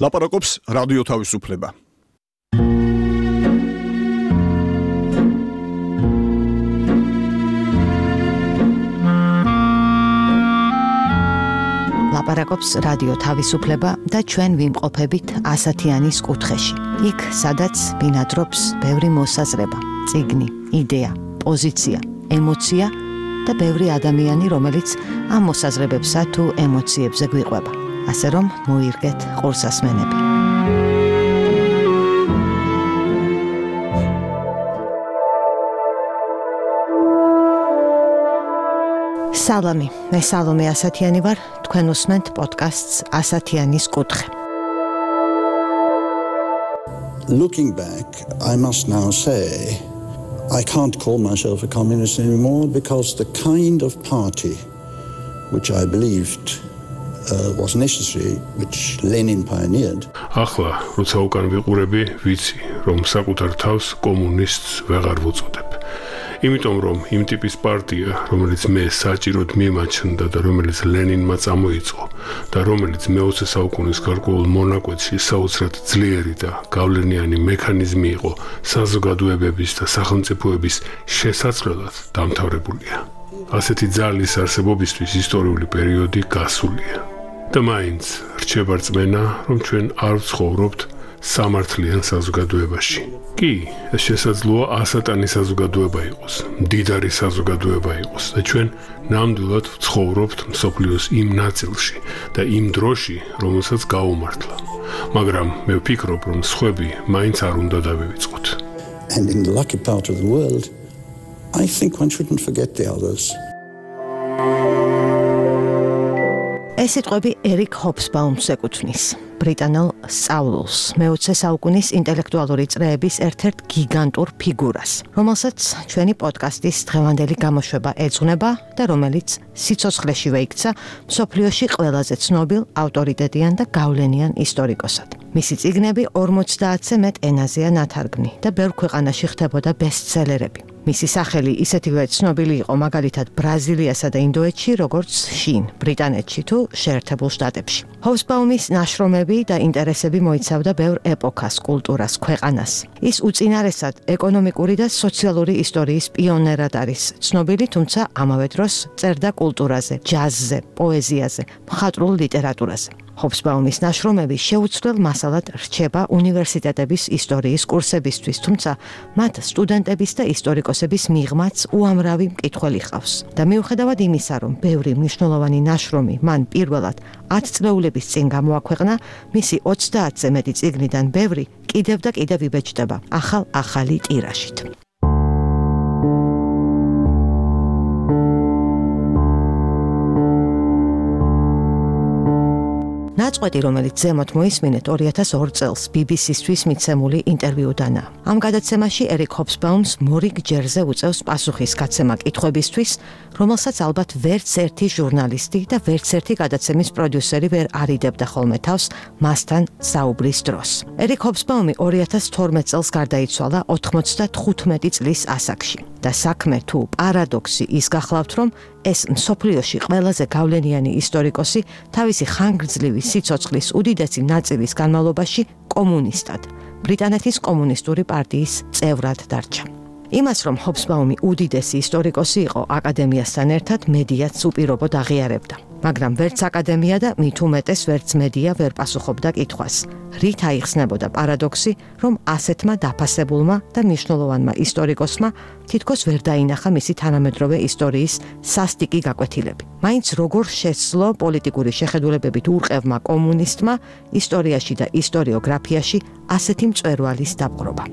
ლაპარაკობს რადიო თავისუფლება. ლაპარაკობს რადიო თავისუფლება და ჩვენ ვიმყოფებით ასათიანის კუთხეში. იქ, სადაც ბინადრობს ბევრი მოსაზრება, წიგნი, იდეა, პოზიცია, ემოცია და ბევრი ადამიანი, რომელიც ამ მოსაზრებებსა თუ ემოციებზე გვიყვება. ასე რომ მოირგეთ ყურსასმენები. სალამი, მე სალომე ასათიანი ვარ, თქვენ უსმენთ პოდკასტს ასათიანის კუთხე. Looking back, I must now say I can't call myself a communist anymore because the kind of party which I believed was necessary, which Lenin pioneered. ახლა, როცა უკან ვიყურები, ვიცი, რომ საკუთარ თავს კომუნისტს ვეღარ ვუწოდებ. იმიტომ რომ იმ ტიპის პარტია, რომელიც მე საჭიროდ მიმაჩნდა და რომელიც ლენინმა წამოიწყო და რომელიც მე-20 საუკუნის გარკვეულ მონაკვეთში საოცრად ძლიერი და გავლენიანი მექანიზმი იყო საზოგადოებების და სახელმწიფოების შესაძლებლად დამთავრებულია. ასეთი ძალის არსებობისთვის ისტორიული პერიოდი გასულია. და მაინც რჩება რწმენა, რომ ჩვენ არ ვცხოვრობთ სამართლიან საზოგადოებაში. კი, ეს შესაძლოა ასატანის საზოგადოება იყოს, მდიდარი საზოგადოება იყოს და ჩვენ ნამდვილად ვცხოვრობთ მსოფლიოს იმ ნაწილში და იმ დროში, რომელსაც გაუმართლა. მაგრამ მე ვფიქრობ, რომ სხვები მაინც არ უნდა დავივიწყოთ. And in the lucky part of the world, I think one shouldn't forget the others. ეს სიტყვები ერიკ ჰობსბაუმს ეკუთვნის, ბრიტანელ სწავლულს, მე-20 საუკუნის ინტელექტუალური წრეების ერთ-ერთ გიგანტურ ფიგურას, რომელსაც ჩვენი პოდკასტის დღევანდელი გამოშვება ეძღვნება და რომელიც სიცოცხლეშივე იქცა მსოფლიოში ყველაზე ცნობილ, ავტორიტეტიან და გავლენიან ისტორიკოსად. მისი წიგნები 50-ზე მეტ ენაზეა ნათარგმნი და ბევრ ქვეყანაში ხდებოდა ბესტსელერები. მისი სახელი ისეთივე ცნობილი იყო მაგალითად ბრაზილიასა და ინდოეთში, როგორც შინ, ბრიტანეთში თუ შეერთებულ შტატებში. ჰობსბაუმის ნაშრომები და ინტერესები მოიცავდა ბევრ ეპოქას, კულტურას, ქვეყანას. ის უწინარესად ეკონომიკური და სოციალური ისტორიის პიონერად არის ცნობილი, თუმცა ამავე დროს წერდა კულტურაზე, ჯაზზე, პოეზიაზე, მხატვრულ ლიტერატურაზე. ჰობსბაუმის ნაშრომები შეუცვლელ მასალად რჩება უნივერსიტეტების ისტორიის კურსებისთვის, თუმცა მათ სტუდენტების და ისტორიკოსების მიღმაც უამრავი მკითხველი ჰყავს. და მიუხედავად იმისა, რომ ბევრი მნიშვნელოვანი ნაშრომი მან პირველად 10 წლეულების წინ გამოაქვეყნა, მისი 30-ზე მეტი წიგნიდან ბევრი კიდევ და კიდევ იბეჭდება ახალი ტირაჟით. ნაწყვეტი, რომელიც ზემოთ მოისმინეთ 2002 წელს BBC-ისთვის მიცემული ინტერვიუდანაა. ამ გადაცემაში ერიკ ჰობსბაუმს მორიგ ჯერზე უწევს პასუხის გაცემა კითხვებისთვის, რომელსაც ალბათ ვერც ერთი ჟურნალისტი და ვერც ერთი გადაცემის პროდიუსერი ვერ არიდებდა ხოლმე თავს მასთან საუბრის დროს. ერიკ ჰობსბაუმი 2012 წელს გარდაიცვალა 95 წლის ასაკში და საქმე თუ პარადოქსი ის გახლავთ, რომ ეს მსოფლიოში ყველაზე გავლენიანი ისტორიკოსი თავისი ხანგრძლივი სიცოცხლის უდიდესი ნაწილის განმავლობაში კომუნისტად, ბრიტანეთის კომუნისტური პარტიის წევრად დარჩა. იმას, რომ ჰობსბაუმი უდიდესი ისტორიკოსი იყო, აკადემიასთან ერთად მედიაც უპირობოდ აღიარებდა. მაგრამ ვერც აკადემია და მით უმეტეს ვერც მედია ვერ პასუხობდა კითხვას. რით აიხსნებოდა პარადოქსი, რომ ასეთმა დაფასებულმა და მნიშვნელოვანმა ისტორიკოსმა თითქოს ვერ დაინახა მისი თანამედროვე ისტორიის სასტიკი გაკვეთილები. მაინც როგორ შეცვლო პოლიტიკური შეხედულებებით ურყევმა კომუნისტმა ისტორიაში და ისტორიოგრაფიაში ასეთი მწვერვალის დაპყრობა.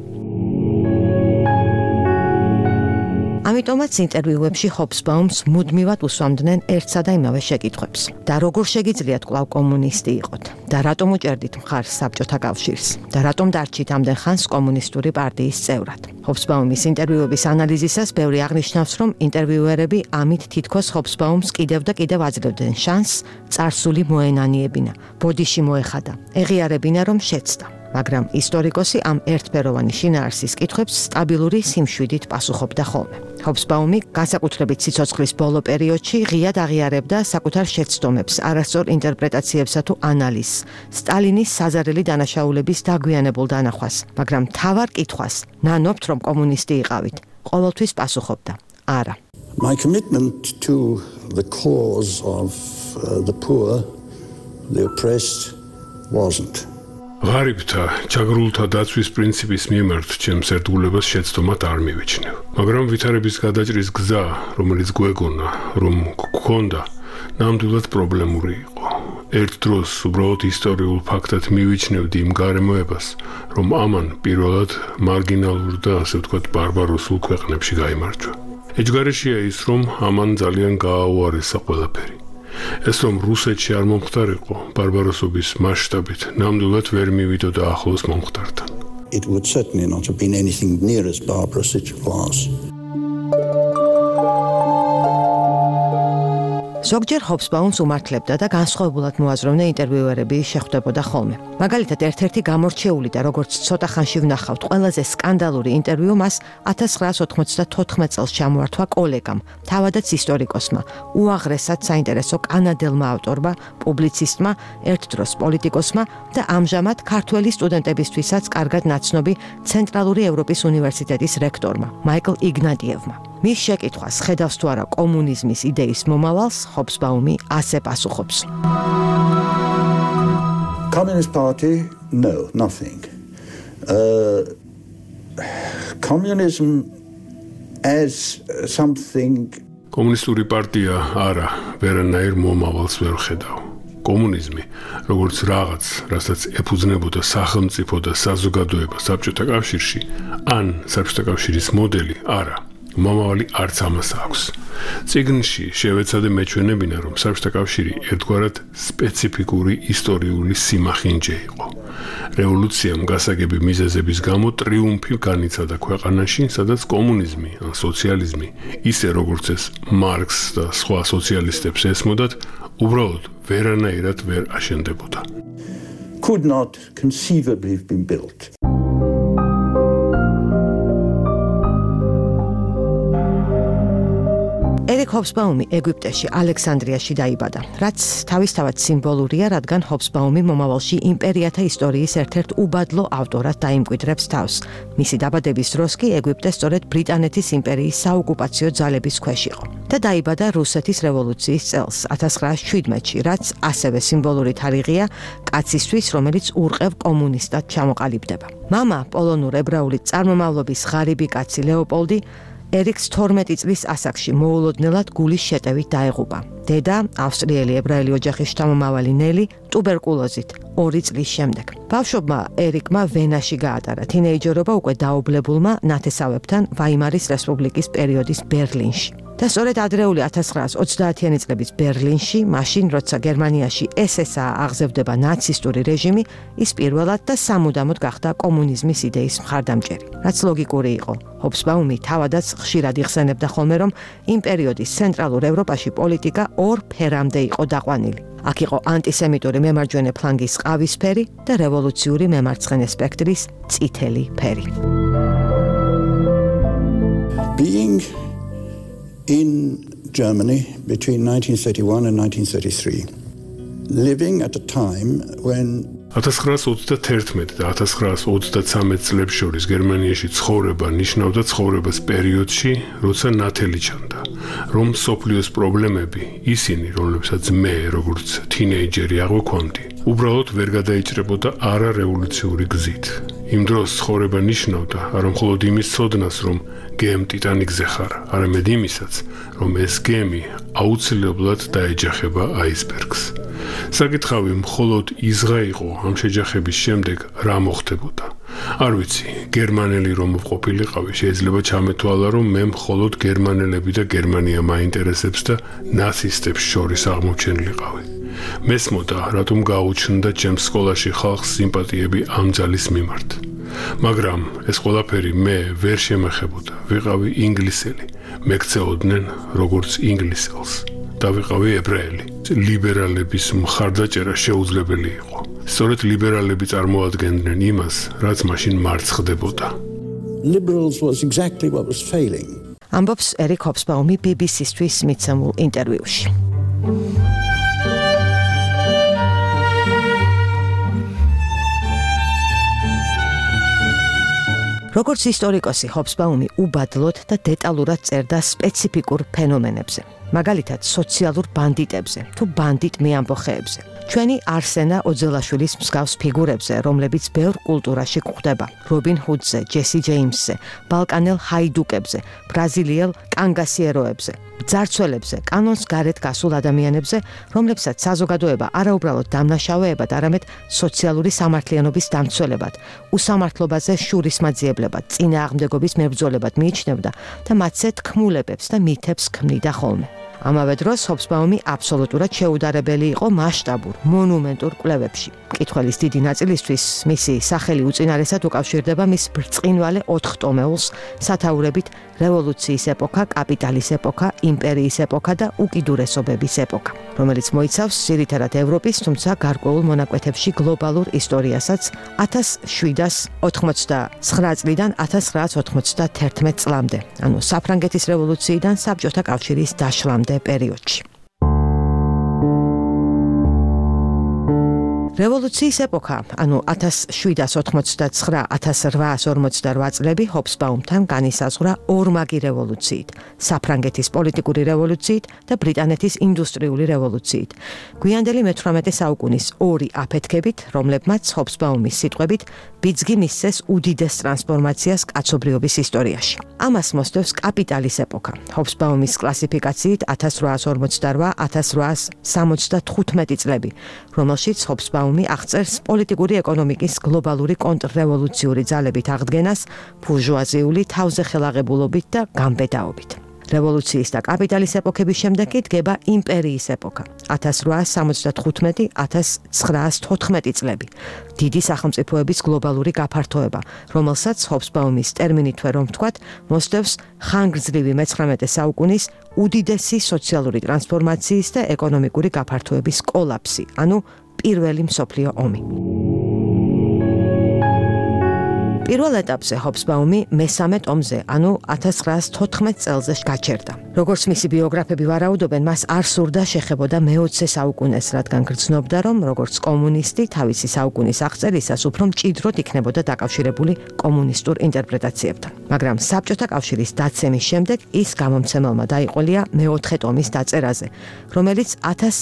ამიტომაც ინტერვიუებში ჰობსბაუმს მუდმივად უსვამდნენ ერთსა და იმავე შეკითხვებს. და როგორ შეგიძლიათ კვლავ კომუნისტი იყოთ? და რატომ უჭერდით მხარს საბჭოთა კავშირს? და რატომ დარჩით ამდენ ხანს კომუნისტური პარტიის წევრად? ჰობსბაუმის ინტერვიუების ანალიზისას ბევრი აღნიშნავს, რომ ინტერვიუერები ამით თითქოს ჰობსბაუმს კიდევ და კიდევ აძლევდნენ შანსს წარსული მოენანიებინა, ბოდიში მოეხადა, ეღიარებინა, რომ შეცდა. მაგრამ ისტორიკოსი ამ ერთფეროვანი შინაარსის კითხვებს სტაბილური სიმშვიდით პასუხობდა ხოლმე. ჰობსბაუმი განსაკუთრებით სიცოცხლის ბოლო პერიოდში ღიად აღიარებდა საკუთარ შეცდომებს, არასწორ ინტერპრეტაციებსა თუ ანალიზს, სტალინის საზარელი დანაშაულების დაგვიანებულ დანახვას, მაგრამ მთავარ კითხვას, ნანობთ რომ კომუნისტი იყავით, ყოველთვის პასუხობდა, არა. My commitment to the cause of the poor, the oppressed, wasn't. ღარიბთა, ჩაგრულთა დაცვის პრინციპის მიმართ ჩემს ერთგულებას შეცდომად არ მივიჩნევ. მაგრამ ვითარების გადაჭრის გზა, რომელიც გვეგონა, რომ გქონდა, ნამდვილად პრობლემური იყო. ერთ დროს უბრალოდ ისტორიულ ფაქტად მივიჩნევდი იმ გარემოებას, რომ ამან პირველად მარგინალურ და ასე ვთქვათ ბარბაროსულ ქვეყნებში გაიმარჯვა. ეჯგარეშია ის, რომ ამან ძალიან გააუარესა ყველაფერი. ეს რომ რუსეთში არ მომხდარიყო, ბარბაროსობის მასშტაბით ნამდვილად ვერ მივიდოდა ახლოს მომხდართან. It would certainly not have been anything near as barbarous as it was. ზოგჯერ ჰობსბაუმს უმართლებდა და განსხვავებულად მოაზროვნე ინტერვიუერები შეხვდებოდა ხოლმე. მაგალითად, ერთ-ერთი გამორჩეული და როგორც ცოტა ხანში ვნახავთ, ყველაზე სკანდალური ინტერვიუ მას 1994 წელს ჩამოართვა კოლეგამ, თავადაც ისტორიკოსმა, უაღრესად საინტერესო კანადელმა ავტორმა, პუბლიცისტმა, ერთ დროს პოლიტიკოსმა და ამჟამად ქართველი სტუდენტებისთვისაც კარგად ნაცნობი ცენტრალური ევროპის უნივერსიტეტის რექტორმა, მაიკლ იგნატიევმა. მის შეკითხვას, ხედავს თუ არა კომუნიზმის იდეის მომავალს, ჰობსბაუმი ასე პასუხობს. Communist Party? No, nothing. Communism as something. კომუნისტური პარტია არა, ვერანაირ მომავალს ვერ ხედავ. კომუნიზმი, როგორც რაღაც, რასაც ეფუძნებოდა სახელმწიფო და საზოგადოება საბჭოთა კავშირში, ან საბჭოთა კავშირის მოდელი, არა. მომავალი არც ამას აქვს. წიგნში შევეცადე მეჩვენებინა, რომ საბჭოთა კავშირი ერთგვარად სპეციფიკური ისტორიული სიმახინჯე იყო. რევოლუციამ გასაგები მიზეზების გამო ტრიუმფი განიცადა ქვეყანაში, სადაც კომუნიზმი ან სოციალიზმი, ისე როგორც ეს მარქსს და სხვა სოციალისტებს ესმოდათ, უბრალოდ ვერანაირად ვერ აშენდებოდა. Could not conceivably have been built. ერიკ ჰობსბაუმი ეგვიპტეში, ალექსანდრიაში დაიბადა, რაც თავისთავად სიმბოლურია, რადგან ჰობსბაუმი მომავალში იმპერიათა ისტორიის ერთ-ერთ უბადლო ავტორად დაიმკვიდრებს თავს. მისი დაბადების დროს კი ეგვიპტე სწორედ ბრიტანეთის იმპერიის საოკუპაციო ძალების ქვეშ იყო და დაიბადა რუსეთის რევოლუციის წელს, 1917-ში, რაც ასევე სიმბოლური თარიღია კაცისთვის, რომელიც ურყევ კომუნისტად ჩამოყალიბდება. მამა, პოლონურ-ებრაული წარმომავლობის ღარიბი კაცი ლეოპოლდი ერიკს 12 წლის ასაკში მოულოდნელად გულის შეტევით დაეღუპა. დედა, ავსტრიელი ებრაელი ოჯახის შთამომავალი ნელი, ტუბერკულოზით 2 წლის შემდეგ. ბავშვობმა ერიკმა ვენაში გაატარა თინეიჯერობა უკვე დაობლებულმა ნათესავებთან ვაიმარის რესპუბლიკის პერიოდის ბერლინში. და სწორედ ადრეული 1930-იანი წლების ბერლინში, მაშინ როცა გერმანიაში SSA აღზევდება ნაცისტური რეჟიმი, ის პირველად და სამუდამოდ გახდა კომუნიზმის იდეის მხარდამჭერი. რაც ლოგიკური იყო. ჰობსბაუმი თავადაც ხშირად იხსენებდა ხოლმე, რომ იმ პერიოდის ცენტრალურ ევროპაში პოლიტიკა ორ ფერამდე იყო დაყვანილი. აქ იყო ანტისემიტური მემარჯვენე ფლანგის ყავისფერი და რევოლუციური მემარცხენე სპექტრის წითელი ფერი. Being in Germany between 1931 and 1933, living at a time when 1931 და 1933 წლებს შორის გერმანიაში ცხოვრება ნიშნავდა ცხოვრებას პერიოდში, როცა ნათელი ჩანდა, რომ სოფლიოს პრობლემები, ისინი, რომლებსაც მე, როგორც თინეიჯერი აღვქონდი, უბრალოდ ვერ გადაიჭრებოდა არარევოლუციური გზით. იმ დროს ცხოვრება ნიშნავდა არა მხოლოდ იმის ცოდნას, რომ გემ ტიტანიკზე ხარ, არამედ იმისაც, რომ ეს გემი აუცილებლად დაეჯახება აისბერგს. საკითხავი მხოლოდ იზღა იყო ამ შეჯახების შემდეგ რა მოხდებოდა. არ ვიცი, გერმანელი რომ ყოფილიყავი, შეიძლება ჩამეთვალა, რომ მე მხოლოდ გერმანელები და გერმანია მაინტერესებს და ნაცისტებს შორის აღმოჩენილიყავი. მესმოდა, რატომ გაუჩნდა ჩემს სკოლაში ხალხს სიმპათიები ამ ძალის მიმართ. მაგრამ ეს ყველაფერი მე ვერ შემეხებოდა, ვიყავი ინგლისელი, მეკცეოდნენ როგორც ინგლისელს და ვიყავი ებრაელი. ლიბერალების მხარდაჭერა შეუძლებელი იყო. სწორედ ლიბერალები წარმოადგენდნენ იმას, რაც მაშინ მარცხ ხდებოდა. Liberals was exactly what was failing. ამბობს ერიკ ჰობსბაუმი BBC-თვის მიცემულ ინტერვიუში. როგორც ისტორიკოსი, ჰობსბაუმი უბადლოდ და დეტალურად წერდა სპეციფიკურ ფენომენებზე, მაგალითად სოციალურ ბანდიტებზე თუ ბანდიტ მეამბოხეებზე. ჩვენი არსენა ოძელაშვილის მსგავს ფიგურებზე, რომლებიც ბევრ კულტურაში გვხვდება, რობინ ჰუდზე, ჯესი ჯეიმსზე, ბალკანელ ჰაიდუკებზე, ბრაზილიელ კანგასიეროებზე, ძარცველებზე, კანონს გარეთ გასულ ადამიანებზე, რომლებსაც საზოგადოება არაუბრალოდ დამნაშავეებად, არამედ სოციალური სამართლიანობის დამცველებად, უსამართლობაზე შურისმაძიებლებად, წინააღმდეგობის მებრძოლებად მიიჩნევდა და მათზე თქმულებებს და მითებს ქმნიდა ხოლმე. ამავე დროს ჰობსბაუმი აბსოლუტურად შეუდარებელი იყო მასშტაბურ, მონუმენტურ კვლევებში. მკითხველის დიდი ნაწილისთვის მისი სახელი უწინარესად უკავშირდება მის ბრწყინვალე 4 ტომეულს, სათაურებით რევოლუციის ეპოქა, კაპიტალის ეპოქა, იმპერიის ეპოქა და უკიდურესობების ეპოქა, რომელიც მოიცავს ძირითადად ევროპის, თუმცა გარკვეულ მონაკვეთებში გლობალურ ისტორიასაც 1789 წლიდან 1991 წლამდე, ანუ საფრანგეთის რევოლუციიდან საბჭოთა კავშირის დაშლამდე პერიოდში. რევოლუციის ეპოქა, ანუ 1789-1848 წლები ჰობსბაუმთან განისაზღვრა ორმაგი რევოლუციით, საფრანგეთის პოლიტიკური რევოლუციით და ბრიტანეთის ინდუსტრიული რევოლუციით. გვიანდელი მე-18 საუკუნის ორი აფეთქებით, რომლებმაც ჰობსბაუმის სიტყვებით ბიძგი მისცეს უდიდეს ტრანსფორმაციას კაცობრიობის ისტორიაში. ამას მოსდევს კაპიტალის ეპოქა. ჰობსბაუმის კლასიფიკაციით 1888-1875 წლები, რომელშიც ჰობსბაუმი აღწერს პოლიტიკური ეკონომიკის გლობალური კონტრრევოლუციური ძალებით აღდგენას ბურჟუაზიული თავზეხელაღებულობით და გამბედაობით. რევოლუციის და კაპიტალის ეპოქების შემდეგ კი დგება იმპერიის ეპოქა 1875-1914 წლები. დიდი სახელმწიფოების გლობალური გაფართოება, რომელსაც ჰობსბაუმის ტერმინითვე რომ ვთქვათ, მოსდევს ხანგრძლივი მე-19 საუკუნის უდიდესი სოციალური ტრანსფორმაციის და ეკონომიკური გაფართოების კოლაფსი, ანუ პირველი მსოფლიო ომი. პირველ ეტაპზე ჰობსბაუმი მესამე ტომზე, ანუ 1914 წელზე გაჩერდა. როგორც მისი ბიოგრაფები ვარაუდობენ, მას არ სურდა შეხებოდა მე-20 საუკუნეს, რადგან გრძნობდა, რომ როგორც კომუნისტი თავისი საუკუნის აღწერისას უფრო მჭიდროდ იქნებოდა დაკავშირებული კომუნისტურ ინტერპრეტაციებთან. მაგრამ საბჭოთა კავშირის დაცემის შემდეგ ის გამომცემელმა დაიყოლია მე-4 ტომის დაწერაზე, რომელიც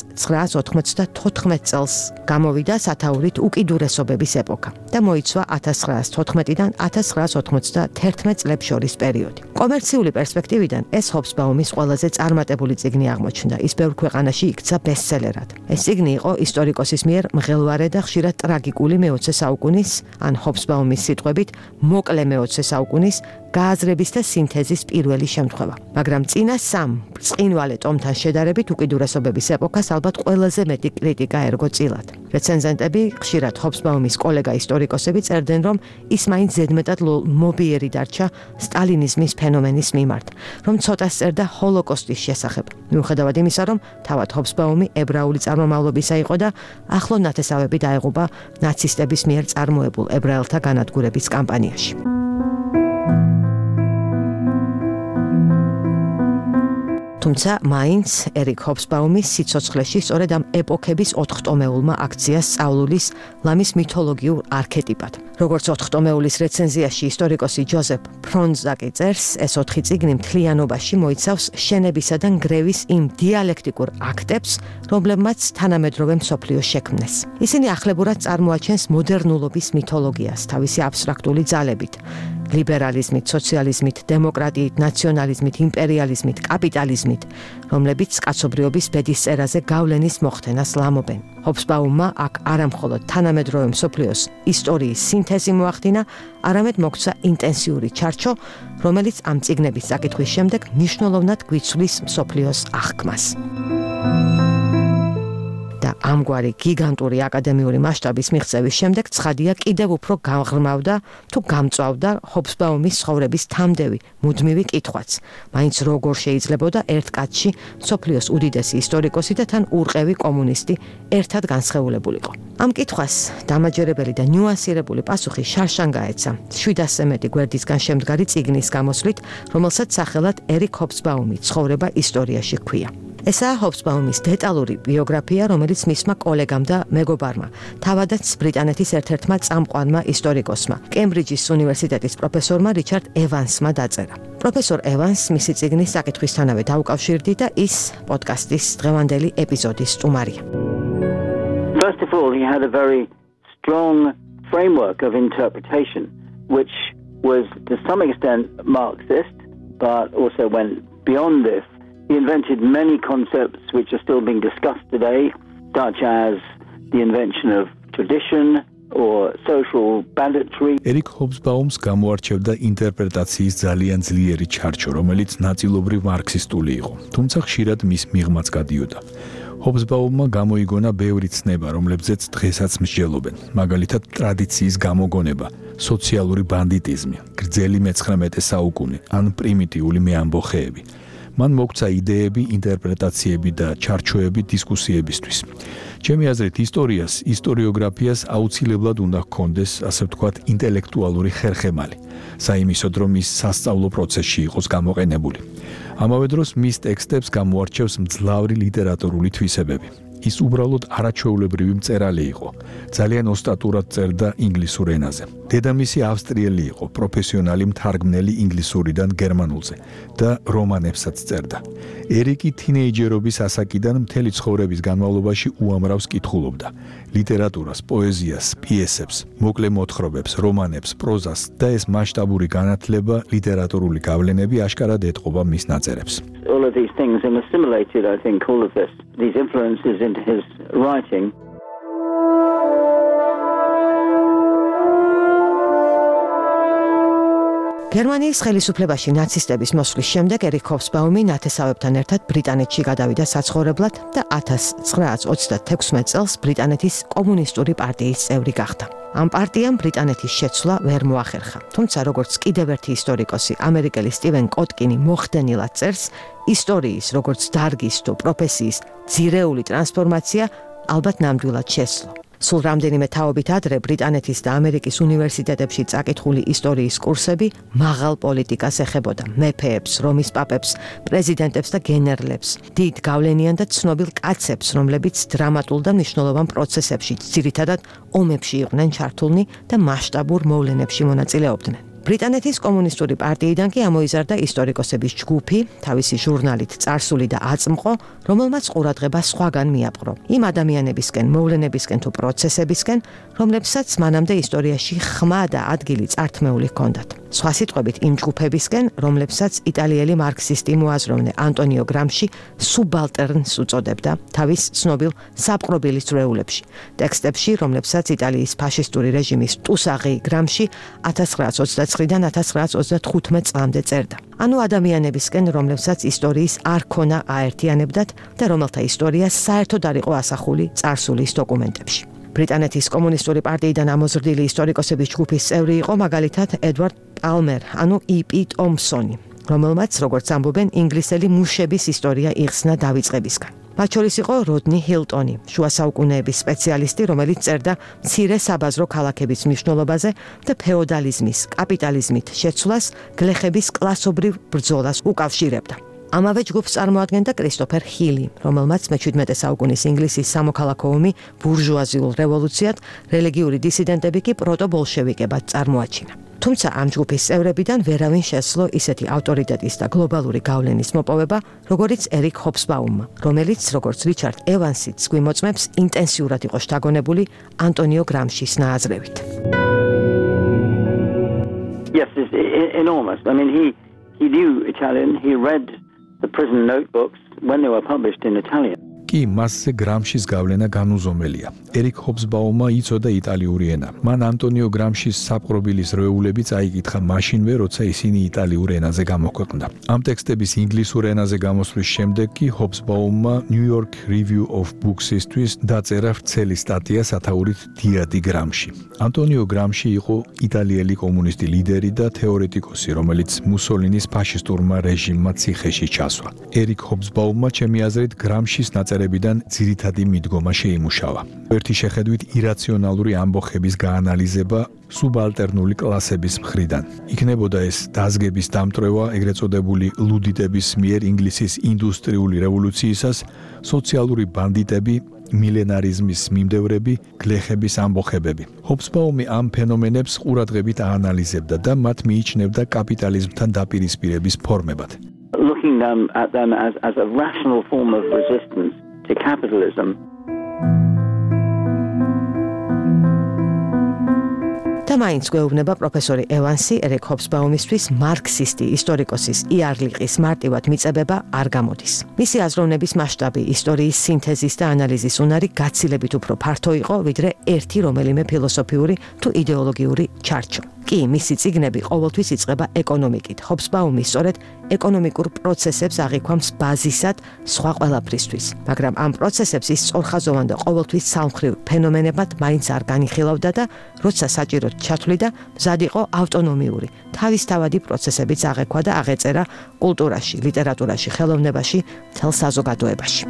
1994 წელს გამოვიდა სათაურით უკიდურესობების ეპოქა და მოიცვა 1914-დან 1991 წლებს შორის პერიოდი. კომერციული პერსპექტივიდან ეს ჰობსბაუმის ყველაზე წარმატებული წიგნი აღმოჩნდა. ის ბევრ ქვეყანაში იქცა ბესტსელერად. ეს წიგნი იყო ისტორიკოსის მიერ მღელვარე და ხშირად ტრაგიკული მე-20 საუკუნის, ან ჰობსბაუმის სიტყვებით, მოკლე მე-20 საუკუნის გააზრების და სინთეზის პირველი შემთხვევა. მაგრამ წინა სამ ბრწყინვალე ტომთან შედარებით უკიდურესობების ეპოქას ალბათ ყველაზე მეტი კრიტიკა ერგო წილად. რეცენზენტები, ხშირად ჰობსბაუმის კოლეგა ისტორიკოსები წერდნენ, რომ ის მაინც ზედმეტად მობიერი დარჩა სტალინიზმის ფენომენის მიმართ, რომ ცოტას წერდა ჰოლოკოსტის შესახებ. მიუხედავად იმისა, რომ თავად ჰობსბაუმი ებრაული წარმომავლობისა იყო და ახლო ნათესავები დაეღუპა ნაცისტების მიერ წარმოებულ ებრაელთა განადგურების კამპანიაში. თუმცა მაინც ერიკ ჰობსბაუმის სიცოცხლეში სწორედ ამ ეპოქების 4 ტომეულმა აქცია სწავლულის ლამის მითოლოგიურ არქეტიპად. როგორც 4 ტომეულის რეცენზიაში ისტორიკოსი ჯოზეფ ფრონზაკი წერს, ეს 4 წიგნი მთლიანობაში მოიცავს შენებისა და ნგრევის იმ დიალექტიკურ აქტებს, რომლებმაც თანამედროვე მსოფლიო შექმნეს. ისინი ახლებურად წარმოაჩენს მოდერნულობის მითოლოგიას თავისი აბსტრაქტული ძალებით. ლიბერალიზმით, სოციალიზმით, დემოკრატიით, ნაციონალიზმით, იმპერიალიზმით, კაპიტალიზმით, რომლებიც კაცობრიობის ბედისწერაზე გავლენის მოხდენას ლამობენ. ჰობსბაუმმა აქ არამხოლოდ თანამედროვე მსოფლიოს ისტორიის სინთეზი მოახდინა, არამედ მოქცა ინტენსიური ჩარჩო, რომელიც ამ წიგნების საკითხვის შემდეგ მნიშვნელოვნად გვიცვლის მსოფლიოს აღქმას. და ამგვარი გიგანტური აკადემიური მასშტაბის მიღწევის შემდეგ ცხადია კიდევ უფრო გამღრმავდა თუ გამწვავდა ჰობსბაუმის ცხოვრების თამდევი მუდმივი კითხვაც. მაინც როგორ შეიძლებოდა ერთ კაცში მსოფლიოს უდიდესი ისტორიკოსი და თან ურყევი კომუნისტი ერთად განსხეულებულიყო. ამ კითხვას დამაჯერებელი და ნიუანსირებული პასუხი შარშან გაეცა 700-ზე მეტი გვერდისგან შემდგარი წიგნის გამოსვლით, რომელსაც სახელად ერიკ ჰობსბაუმი ცხოვრება ისტორიაში ჰქვია. ესაა ჰობსბაუმის დეტალური ბიოგრაფია, რომელიც მისმა კოლეგამ და მეგობარმა, თავადაც ბრიტანეთის ერთ-ერთმა წამყვანმა ისტორიკოსმა, კემბრიჯის უნივერსიტეტის პროფესორმა რიჩარდ ევანსმა დაწერა. პროფესორ ევანს მისი წიგნის საკითხვისთანავე დაუკავშირდი და ის პოდკასტის დღევანდელი ეპიზოდის სტუმარია. First of all, he had a very strong framework of interpretation, which was to some extent Marxist, but also went beyond this. He invented many concepts which are still being discussed today, such as the invention of tradition or social banditry. ერიკ ჰობსბაუმს გამოარჩევდა ინტერპრეტაციის ძალიან ძლიერი ჩარჩო, რომელიც ნაწილობრივ მარქსისტული იყო, თუმცა ხშირად მის მიღმაც გადიოდა. ჰობსბაუმმა გამოიგონა ბევრი ცნება, რომლებზეც დღესაც მსჯელობენ, მაგალითად ტრადიციის გამოგონება, სოციალური ბანდიტიზმი, გრძელი მე-19 საუკუნე ან პრიმიტიული მეამბოხეები. მან მოგცა იდეები, ინტერპრეტაციები და ჩარჩოები დისკუსიებისთვის. ჩემი აზრით, ისტორიას, ისტორიოგრაფიას აუცილებლად უნდა ჰქონდეს, ასე ვთქვათ, ინტელექტუალური ხერხემალი, საიმისოდ, რომ ის სასწავლო პროცესში იყოს გამოყენებული. ამავე დროს მის ტექსტებს გამოარჩევს მძლავრი ლიტერატურული თვისებები. ის უბრალოდ არაჩვეულებრივი მწერალი იყო. ძალიან ოსტატურად წერდა ინგლისურ ენაზე. დედამისი ავსტრიელი იყო, პროფესიონალი მთარგმნელი ინგლისურიდან გერმანულზე და რომანებსაც წერდა. ერიკი თინეიჯერობის ასაკიდან მთელი ცხოვრების განმავლობაში უამრავს კითხულობდა. ლიტერატურას, პოეზიას, პიესებს, მოკლე მოთხრობებს, რომანებს, პროზას და ეს მასშტაბური განათლება, ლიტერატურული გავლენები აშკარად ეტყობა მის ნაწერებს. All of these things and assimilated, I think, all of these influences into his writing. გერმანიის ხელისუფლებაში ნაცისტების მოსვლის შემდეგ ერიკ ჰობსბაუმი ნათესავებთან ერთად ბრიტანეთში გადავიდა საცხოვრებლად და 1936 წელს ბრიტანეთის კომუნისტური პარტიის წევრი გახდა. ამ პარტიამ ბრიტანეთის შეცვლა ვერ მოახერხა. თუმცა როგორც კიდევ ერთი ისტორიკოსი, ამერიკელი სტივენ კოტკინი მოხდენილად წერს, ისტორიის როგორც დარგის თუ პროფესიის ძირეული ტრანსფორმაცია ალბათ ნამდვილად შესძლო. სულ რამდენიმე თაობით ადრე ბრიტანეთის და ამერიკის უნივერსიტეტებში წაკითხული ისტორიის კურსები მაღალ პოლიტიკას ეხებოდა, მეფეებს, რომის პაპებს, პრეზიდენტებს და გენერლებს, დიდ გავლენიან და ცნობილ კაცებს, რომლებიც დრამატულ და მნიშვნელოვან პროცესებში, ძირითადად ომებში იყვნენ ჩართულნი და მასშტაბურ მოვლენებში მონაწილეობდნენ. ბრიტანეთის კომუნისტური პარტიიდან კი ამოიზარდა ისტორიკოსების ჯგუფი, თავისი ჟურნალით წარსული და აწმყო, რომელმაც ყურადღება სხვაგან მიაპყრო. იმ ადამიანებისკენ, მოვლენებისკენ თუ პროცესებისკენ, რომლებსაც მანამდე ისტორიაში ხმა და ადგილი წართმეული ჰქონდათ. სხვა სიტყვებით, იმ ჯგუფებისკენ, რომლებსაც იტალიელი მარქსისტი მოაზროვნე ანტონიო გრამში სუბალტერნს უწოდებდა თავის ცნობილ საპყრობილის დროულებში. ტექსტებში, რომლებსაც იტალიის ფაშისტური რეჟიმის ტუსაღი გრამში 1929-დან 1935 წლამდე წერდა. ანუ ადამიანებისკენ, რომლებსაც ისტორიის არქონა აერთიანებდათ და რომელთა ისტორია საერთოდ არ იყო ასახული წარსულის დოკუმენტებში. ბრიტანეთის კომუნისტური პარტიიდან ამოზრდილი ისტორიკოსების ჯგუფის წევრი იყო მაგალითად ედვარდ პალმერ, ანუ იპი ტომსონი, რომელმაც, როგორც ამბობენ, ინგლისელი მუშების ისტორია იხსნა დავიწყებისგან. მათ შორის იყო როდნი ჰილტონი, შუა საუკუნეების სპეციალისტი, რომელიც წერდა მცირე საბაზრო ქალაქების მნიშვნელობაზე და ფეოდალიზმის, კაპიტალიზმით შეცვლას, გლეხების კლასობრივ ბრძოლას უკავშირებდა. ამავე ჯგუფს წარმოადგენდა კრისტოფერ ჰილი, რომელმაც მე-17 საუკუნის ინგლისის სამოქალაქო ომი ბურჟუაზიულ რევოლუციად, რელიგიური დისიდენტები კი პროტობოლშევიკებად წარმოაჩინა. თუმცა ამ ჯგუფის წევრებიდან ვერავინ შესძლო ისეთი ავტორიტეტის და გლობალური გავლენის მოპოვება, როგორიც ერიკ ჰობსბაუმმა, რომელიც, როგორც რიჩარდ ევანსიც გვიმოწმებს, ინტენსიურად იყო შთაგონებული ანტონიო გრამშის ნააზრევით. Yes, it's enormous. I mean, he knew Italian. He read the prison notebooks when they were published in Italian. კი მასზე გრამშის გავლენა განუზომელია. ერიკ ჰობსბაუმმა იცოდა იტალიური ენა. მან ანტონიო გრამშის საპყრობილის რვეულები წაიკითხა მაშინვე, როცა ისინი იტალიურ ენაზე გამოქვეყნდა. ამ ტექსტების ინგლისურ ენაზე გამოსვლის შემდეგ კი ჰობსბაუმმა New York Review of Books-ისთვის დაწერა ვრცელი სტატია სათაურით დიადი გრამში. ანტონიო გრამში იყო იტალიელი კომუნისტი ლიდერი და თეორეტიკოსი, რომელიც მუსოლინის ფაშისტურმა რეჟიმმა ციხეში ჩასვა. ერიკ ჰობსბაუმმა ჩემი აზრით გრამშის ნაწერებიდან ძირითადი მიდგომა შეიმუშავა. ერთი შეხედვით ირაციონალური ამბოხების გაანალიზება სუბალტერნული კლასების მხრიდან. იქნებოდა ეს დაზგების დამტვრევა ეგრეთ წოდებული ლუდიტების მიერ ინგლისის ინდუსტრიული რევოლუციისას, სოციალური ბანდიტები, მილენარიზმის მიმდევრები, გლეხების ამბოხებები. ჰობსბაუმი ამ ფენომენებს ყურადღებით აანალიზებდა და მათ მიიჩნევდა კაპიტალიზმთან დაპირისპირების ფორმებად. Looking at them as a rational form of resistance to capitalism. და მაინც გვეუბნება პროფესორი ევანსი, ერიკ ჰობსბაუმისთვის მარქსისტი ისტორიკოსის იარლიყის მარტივად მიწებება არ გამოდის. მისი აზროვნების მასშტაბი, ისტორიის სინთეზის და ანალიზის უნარი გაცილებით უფრო ფართო იყო, ვიდრე ერთი რომელიმე ფილოსოფიური თუ იდეოლოგიური ჩარჩო. კი, მისი წიგნები ყოველთვის იწყება ეკონომიკით. ჰობსბაუმი სწორედ ეკონომიკურ პროცესებს აღიქვამს ბაზისად სხვა ყველაფრისთვის, მაგრამ ამ პროცესებს ის სწორხაზოვან და ყოველთვის სამხრივ ფენომენებად მაინც არ განიხილავდა და როცა საჭიროდ ჩათვლიდა, მზად იყო ავტონომიური, თავისთავადი პროცესებიც აღექვა და აღეწერა კულტურაში, ლიტერატურაში, ხელოვნებაში, მთელ საზოგადოებაში.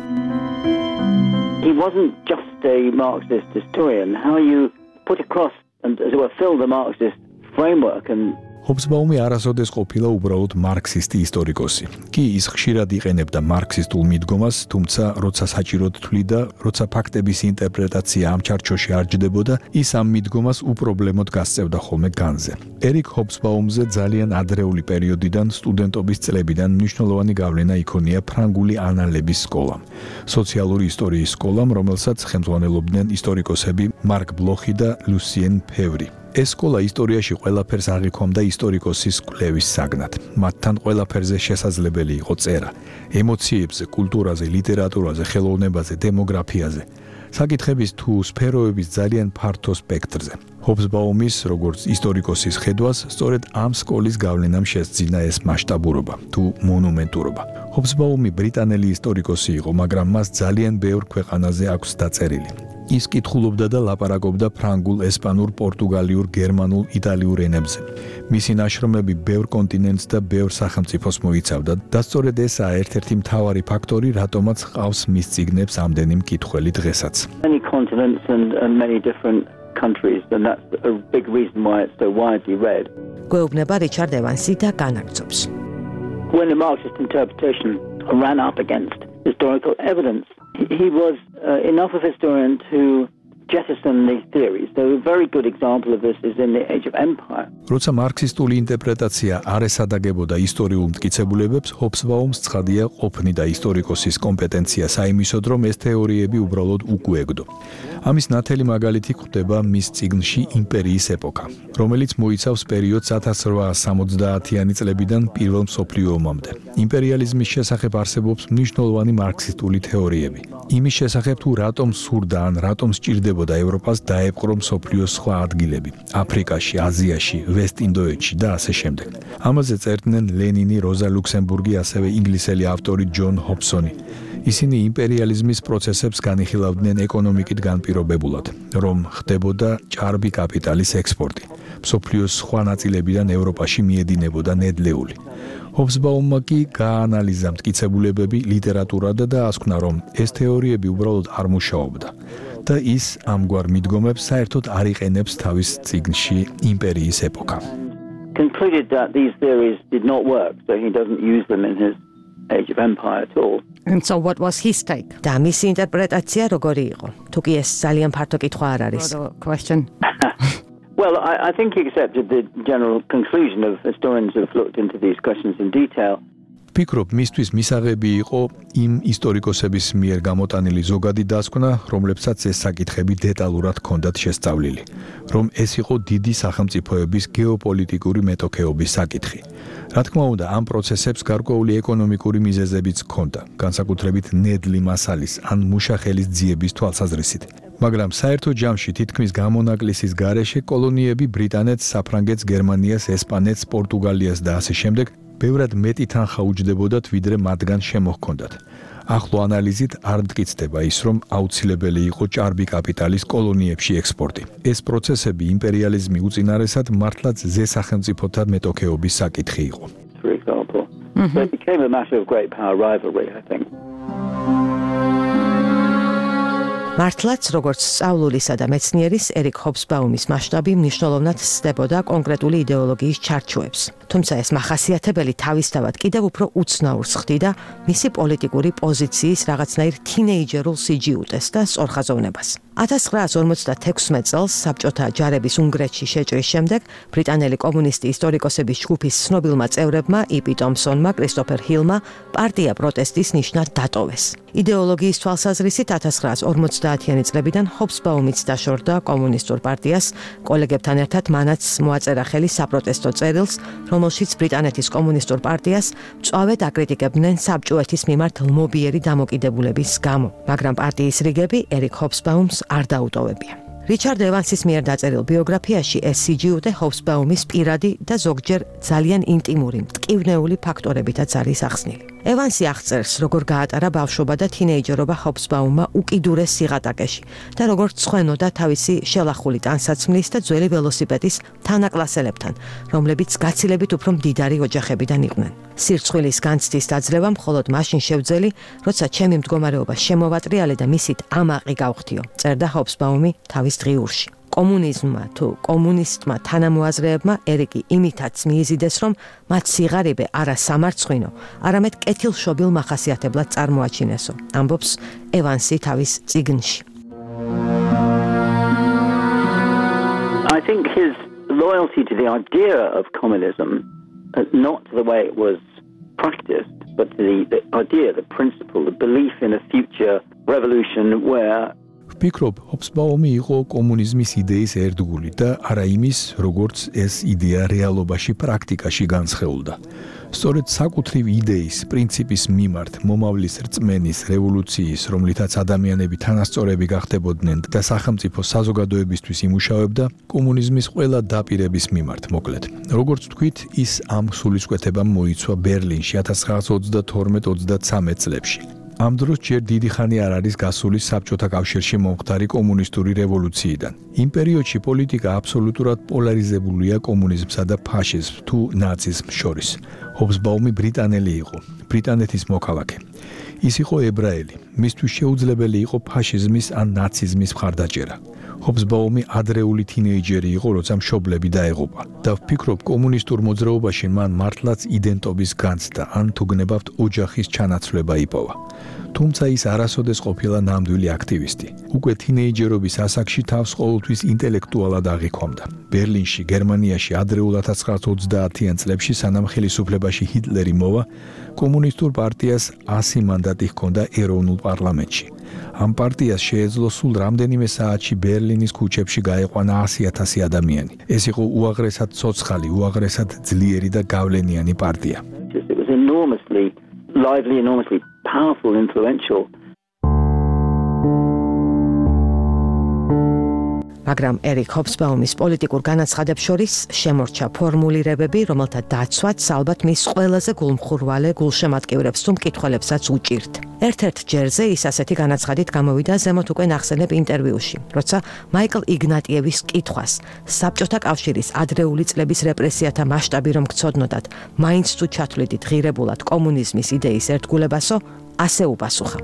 He wasn't just a Marxist historian. How you put across and as it were fill the Marxist framework and ჰობსბაუმი არასოდეს ყოფილა უბრალოდ მარქსისტი ისტორიკოსი. კი, ის ხშირად იყენებდა მარქსისტულ მიდგომას, თუმცა როცა საჭიროდ თვლიდა, როცა ფაქტების ინტერპრეტაცია ამ ჩარჩოში არ ჯდებოდა, ის ამ მიდგომას უპრობლემოდ გასწევდა ხოლმე განზე. ერიკ ჰობსბაუმზე ძალიან ადრეული პერიოდიდან, სტუდენტობის წლებიდან მნიშვნელოვანი გავლენა იქონია ფრანგული ანალების სკოლამ, სოციალური ისტორიის სკოლამ, რომელსაც ხელმძღვანელობდნენ ისტორიკოსები მარკ ბლოხი და ლუსიენ ფევრი. ეს სკოლა ისტორიაში ყველაფერს აღიქვამდა ისტორიკოსის კვლევის საგნად. მათთან ყველაფერზე შესაძლებელი იყო წერა, ემოციებზე, კულტურაზე, ლიტერატურაზე, ხელოვნებაზე, დემოგრაფიაზე. საკითხების თუ სფეროების ძალიან ფართო სპექტრზე. ჰობსბაუმის, როგორც ისტორიკოსის ხედვას, სწორედ ამ სკოლის გავლენამ შესძინა ეს მასშტაბურობა თუ მონუმენტურობა. ჰობსბაუმი ბრიტანელი ისტორიკოსი იყო, მაგრამ მას ძალიან ბევრ ქვეყანაზე აქვს დაწერილი. ის კითხულობდა და ლაპარაკობდა ფრანგულ, ესპანურ, პორტუგალიურ, გერმანულ, იტალიურ ენებზე. მისი ნაშრომები ბევრ კონტინენტს და ბევრ სახელმწიფოს მოიცავდა და სწორედ ესაა ერთ-ერთი მთავარი ფაქტორი, რატომაც ჰყავს მის წიგნებს ამდენი მკითხველი დღესაც. Many continents and many different countries, and that's a big reason why it's so widely read. გვეუბნება რიჩარდ ევანსი და განაგრძობს. When the Marxist interpretation ran up against historical evidence, he was enough of a historian to jettison these theories. So a very good example of this is in the Age of Empire. როცა მარქსისტული ინტერპრეტაცია არ ესადაგებოდა ისტორიულ მტკიცებულებებს, ჰობსბაუმს ცხადია ყოფნიდა ისტორიკოსის კომპეტენცია საიმისოდ, რომ ეს თეორიები უბრალოდ უკუეგდო. ამის ნათელი მაგალითი გვხვდება მის წიგნში იმპერიის ეპოქა, რომელიც მოიცავს პერიოდს 1870-იანი წლებიდან პირველ მსოფლიო ომამდე. იმპერიალიზმის შესახებ არსებობს მნიშვნელოვანი მარქსისტული თეორიები. იმის შესახებ თუ რატომ სურდა ან რატომ სჭირდებოდა ევროპას დაეპყრო მსოფლიოს სხვა ადგილები, აფრიკაში, აზიაში, ვესტ-ინდოეთში და ასე შემდეგ. ამაზე წერდნენ ლენინი, როზა ლუქსემბურგი, ასევე ინგლისელი ავტორი ჯონ ჰობსონი. ისინი იმპერიალიზმის პროცესებს განიხილავდნენ ეკონომიკით განპირობებულად, რომ ხდებოდა ჭარბი კაპიტალის ექსპორტი. მსოფლიოს სხვა ნაწილებიდან ევროპაში მიედინებოდა ნედლეული. ჰობსბაუმმა კი გააანალიზა მტკიცებულებები ლიტერატურად და ასკვნა, რომ ეს თეორიები უბრალოდ არ მუშაობდა. და ის ამგვარ მიდგომებს საერთოდ არ იყენებს თავის წიგნში იმპერიის ეპოქა. Concluded that these theories did not work, so he doesn't use them in his Age of Empire at all. And so what was his take? და მისი ინტერპრეტაცია როგორი იყო? თუ კი ეს ძალიან ფართო კითხვა არ არის. Question. Well, I think he accepted the general conclusion of historians who have looked into these questions in detail. ვფიქრობ, მისთვის მისაღები იყო იმ ისტორიკოსების მიერ გამოტანილი ზოგადი დასკვნა, რომლებსაც ეს საკითხები დეტალურად ჰქონდათ შესწავლილი, რომ ეს იყო დიდი სახელმწიფოების გეოპოლიტიკური მეტოქეობის საკითხი. Რა თქმა უნდა, ამ პროცესებს გარკვეული ეკონომიკური მიზეზებიც ჰქონდა, განსაკუთრებით ნედლი მასალის ან მუშახელის ძიების თვალსაზრისით. მაგრამ საერთო ჯამში თითქმის გამონაკლისის გარეშე კოლონიები ბრიტანეთს, საფრანგეთს, გერმანიას, ესპანეთს, პორტუგალიას და ასე შემდეგ ბევრად მეტი თანხა უჯდებოდათ, ვიდრე მათგან შემოჰქონდათ. ახლო ანალიზით არ მტკიცდება ის, რომ აუცილებელი იყო ჭარბი კაპიტალის კოლონიებში ექსპორტი. ეს პროცესები იმპერიალიზმი უწინარესად მართლაც ზესახელმწიფოთა მეტოქეობის საკითხი იყო. For example. So it became a matter of great power rivalry, I think. მართლაც, როგორც სწავლულისა და მეცნიერის ერიკ ჰობსბაუმის მასშტაბი მნიშვნელოვნად სცდებოდა კონკრეტული იდეოლოგიის ჩარჩოებს. თუმცა ეს მახასიათებელი თავისთავად კიდევ უფრო უცნაურს ხდიდა მისი პოლიტიკური პოზიციის რაღაცნაირ თინეიჯერულ სიჯიუტეს და სწორხაზოვნებას. 1956 წელს საბჭოთა ჯარების უნგრეთში შეჭრის შემდეგ ბრიტანელი კომუნისტი ისტორიკოსების ჯგუფის ცნობილმა წევრებმა იპი ტომსონმა, კრისტოფერ ჰილმა პარტია პროტესტის ნიშნად დატოვეს. იდეოლოგიის თვალსაზრისით 1950-იანი წლებიდან ჰობსბაუმიც დაშორდა კომუნისტურ პარტიას, კოლეგებთან ერთად მანაც მოაწერა ხელი საპროტესტო წერილს, რომელშიც ბრიტანეთის კომუნისტურ პარტიას მწვავედ აკრიტიკებდნენ საბჭოეთის მიმართ ლმობიერი დამოკიდებულების გამო, მაგრამ პარტიის რიგები ერიკ ჰობსბაუმს არ დაუტოვებია. რიჩარდ ევანსის მიერ დაწერილ ბიოგრაფიაში ეს სიჯიუტე ჰობსბაუმის პირადი და ზოგჯერ ძალიან ინტიმური, მტკივნეული ფაქტორებითაც არის ახსნილი. ევანსი აღწერს, როგორ გაატარა ბავშვობა და თინეიჯერობა ჰობსბაუმმა უკიდურეს სიღატაკეში და როგორ ცხვენოდა თავისი შელახული ტანსაცმლის და ძველი ველოსიპედის თანაკლასელებთან, რომლებიც გაცილებით უფრო მდიდარი ოჯახებიდან იყვნენ. სირცხვილის განცდის დაძლევა მხოლოდ მაშინ შევძელი, როცა ჩემი მდგომარეობა შემოვატრიალე და მისით ამაყი გავხდიო, წერდა ჰობსბაუმი თავის დღიურში. კომუნიზმმა თუ კომუნისტმა თანამოაზრეებმა ერიკი იმითაც მიიზიდეს, რომ მათ სიღარიბე არა სამარცხვინო, არამედ კეთილშობილ მახასიათებლად წარმოაჩინესო, ამბობს ევანსი თავის წიგნში. I think his loyalty to the idea of communism, not to the way it was practiced, but to the idea, the principle, the belief in a future revolution where ვფიქრობ, ჰობსბაუმი იყო კომუნიზმის იდეის ერთგული და არა იმის, როგორც ეს იდეა რეალობაში პრაქტიკაში განსხეულდა. სწორედ საკუთრივ იდეის, პრინციპის მიმართ მომავლის რწმენის, რევოლუციის, რომლითაც ადამიანები თანასწორები გახდებოდნენ და სახელმწიფო საზოგადოებისთვის იმუშავებდა, კომუნიზმის ყველა დაპირების მიმართ, მოკლედ. როგორც თქვით, ის ამ სულისკვეთებამ მოიცვა ბერლინში 1922-23 წლებში. ამ დროს ჯერ დიდი ხანი არ არის გასული საბჭოთა კავშირში მომხდარი კომუნისტური რევოლუციიდან. იმ პერიოდში პოლიტიკა აბსოლუტურად პოლარიზებულია კომუნიზმსა და ფაშიზმს თუ ნაციზმს შორის. ჰობსბაუმი ბრიტანელი იყო, ბრიტანეთის მოქალაქე. ის იყო ებრაელი. მისთვის შეუძლებელი იყო ფაშიზმის ან ნაციზმის მხარდაჭერა. ჰობსბაუმი ადრეული თინეიჯერი იყო, როცა მშობლები დაეღუპა და ვფიქრობ, კომუნისტურ მოძრაობაში მან მართლაც იდენტობის განცდა ან თუ გნებავთ ოჯახის ჩანაცვლება იპოვა. თუმცა ის არასოდეს ყოფილა ნამდვილი აქტივისტი. უკვე თინეიჯერობის ასაკში თავს ყოველთვის ინტელექტუალად აღიქვამდა. ბერლინში, გერმანიაში ადრეულ 1930-იან წლებში, სანამ ხელისუფლებაში ჰიტლერი მოვა, კომუნისტურ პარტიას 100 მანდატი ჰქონდა ეროვნულ პარლამენტში. ამ პარტიას შეეძლო სულ რამდენიმე საათში ბერლინის ქუჩებში გაეყვანა 100,000 ადამიანი. ეს იყო უაღრესად ცოცხალი, უაღრესად ძლიერი და გავლენიანი პარტია. it was enormously lively, enormously powerful, influential. მაგრამ ერიკ ჰობსბაუმის პოლიტიკურ განაცხადებს შორის შემორჩა ფორმულირებები, რომელთა დაცვაც ალბათ მის ყველაზე გულმხურვალე გულშემატკივრებს თუ მკითხველებსაც უჭირთ. ერთ-ერთ ჯერზე ის ასეთი განაცხადით გამოვიდა ზემოთ უკვე ნახსენებ ინტერვიუში, როცა მაიკლ იგნატიევის კითხვას, საბჭოთა კავშირის ადრეული წლების რეპრესიათა მასშტაბი რომ გცოდნოდათ, მაინც თუ ჩათვლიდით ღირებულად კომუნიზმის იდეის ერთგულებასო, ასე უპასუხა.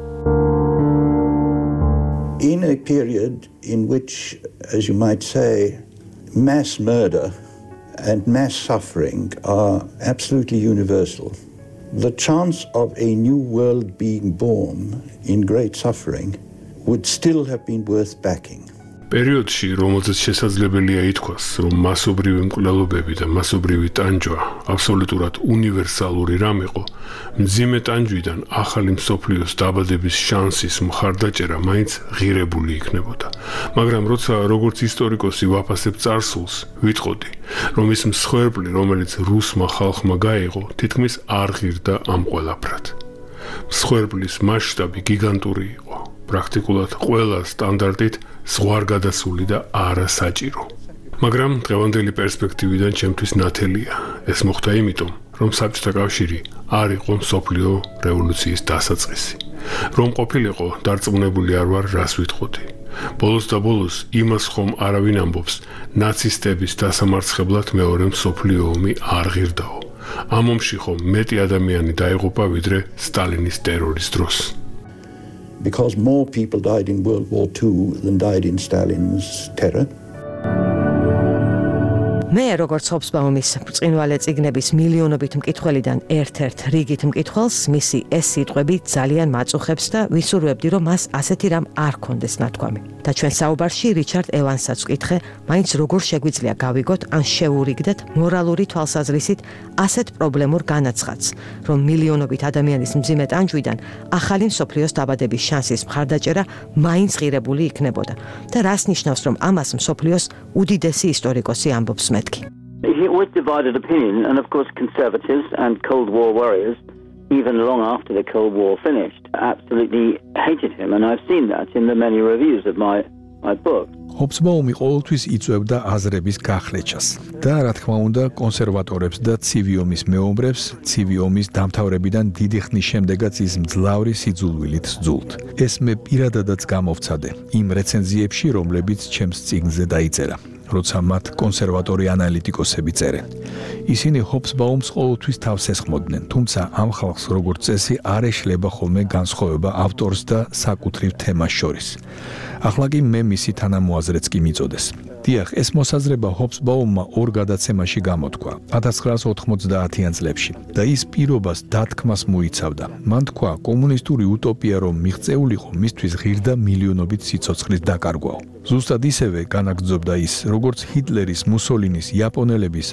In a period in which, as you might say, mass murder and mass suffering are absolutely universal, the chance of a new world being born in great suffering would still have been worth backing. პერიოდში, რომელზეც შესაძლებელია ითქვას, რომ მასობრივი მკვლელობები და მასობრივი ტანჯვა აბსოლუტურად უნივერსალური რამ იყო, მძიმე ტანჯვიდან ახალი მსოფლიოს დაბადების შანსის მხარდაჭერა მაინც ღირებული იქნებოდა. მაგრამ როცა როგორც ისტორიკოსი ვაფასებ წარსულს, ვიტყოდი, რომ ის მსხვერპლი, რომელიც რუსმა ხალხმა გაიღო, თითქმის არ ღირდა ამ ყველაფრად. მსხვერპლის მასშტაბი გიგანტური იყო. პრაქტიკულად ყველა სტანდარტით ზღვარგადასული და არასაჭირო. მაგრამ დღევანდელი პერსპექტივიდან ჩემთვის ნათელია. ეს მოხდა იმიტომ, რომ საბჭოთა კავშირი არ იყო მსოფლიო რევოლუციის დასაწყისი. რომ ყოფილიყო, დარწმუნებული არ ვარ, რას ვიტყოდი. ბოლოს და ბოლოს იმას ხომ არავინ ამბობს, ნაცისტების დასამარცხებლად მეორე მსოფლიო ომი არ ღირდაო. ამ ომში ხომ მეტი ადამიანი დაიღუპა ვიდრე სტალინის ტერორის დროს. Because more people died in World War II than died in Stalin's terror. მე როგორც ჰობსბაუმის ბრწყინვალე წიგნების მილიონობით მკითხველიდან ერთ-ერთ რიგით მკითხველს მისი ეს სიტყვები ძალიან მაწუხებს და ვისურვებდი, რომ მას ასეთი რამ არ ქონდეს ნათქვამი. და ჩვენ საუბარში რიჩარდ ევანსაც ვკითხე, მაინც როგორ შეგვიძლია გავიგოთ ან შევურიგდეთ მორალური თვალსაზრისით ასეთ პრობლემურ განაცხადს, რომ მილიონობით ადამიანის მძიმე ტანჯვიდან ახალი მსოფლიოს დაბადების შანსის მხარდაჭერა მაინც ღირებული იქნებოდა და რას ნიშნავს, რომ ამას მსოფლიოს უდიდესი ისტორიკოსი ამბობს მეთქი. He always divided opinion, and of course conservatives and Cold War warriors, even long after the Cold War finished, absolutely hated him, and I've seen that in the many reviews of my book. ჰობსბაუმი ყოველთვის იწვევდა აზრების გახლეჩას და რა თქმა უნდა კონსერვატორებს და ცივი ომის მეომრებს ცივი ომის დამთავრებიდან დიდი ხნის შემდეგაც ის მძლავრი სიძულვილით სძულთ. ეს მე პირადადაც გამოვცადე იმ რეცენზიებში, რომლებიც ჩემს წიგნზე დაიწერა. როცა მათ კონსერვატორი ანალიტიკოსები წერენ. ისინი ჰობსბაუმს ყოველთვის თავს ესხმოდნენ, თუმცა ამ ხალხს როგორც წესი არ ეშლება ხოლმე განსხვავება ავტორს და საკუთრივ თემას შორის. ახლა კი მე მისი თანამოაზრეც კი მიწოდეს. დიახ, ეს მოსაზრება ჰობსბაუმმა ორ გადაცემაში გამოთქვა 1990-იან წლებში და ის პირობას დათქმას მოიცავდა. მან თქვა, კომუნისტური უტოპია რომ მიღწეულიყო, მისთვის ღირდა მილიონობით სიცოცხლის დაკარგვაო. ზუსტად ისევე განაგრძობდა ის, როგორც ჰიტლერის, მუსოლინის, იაპონელების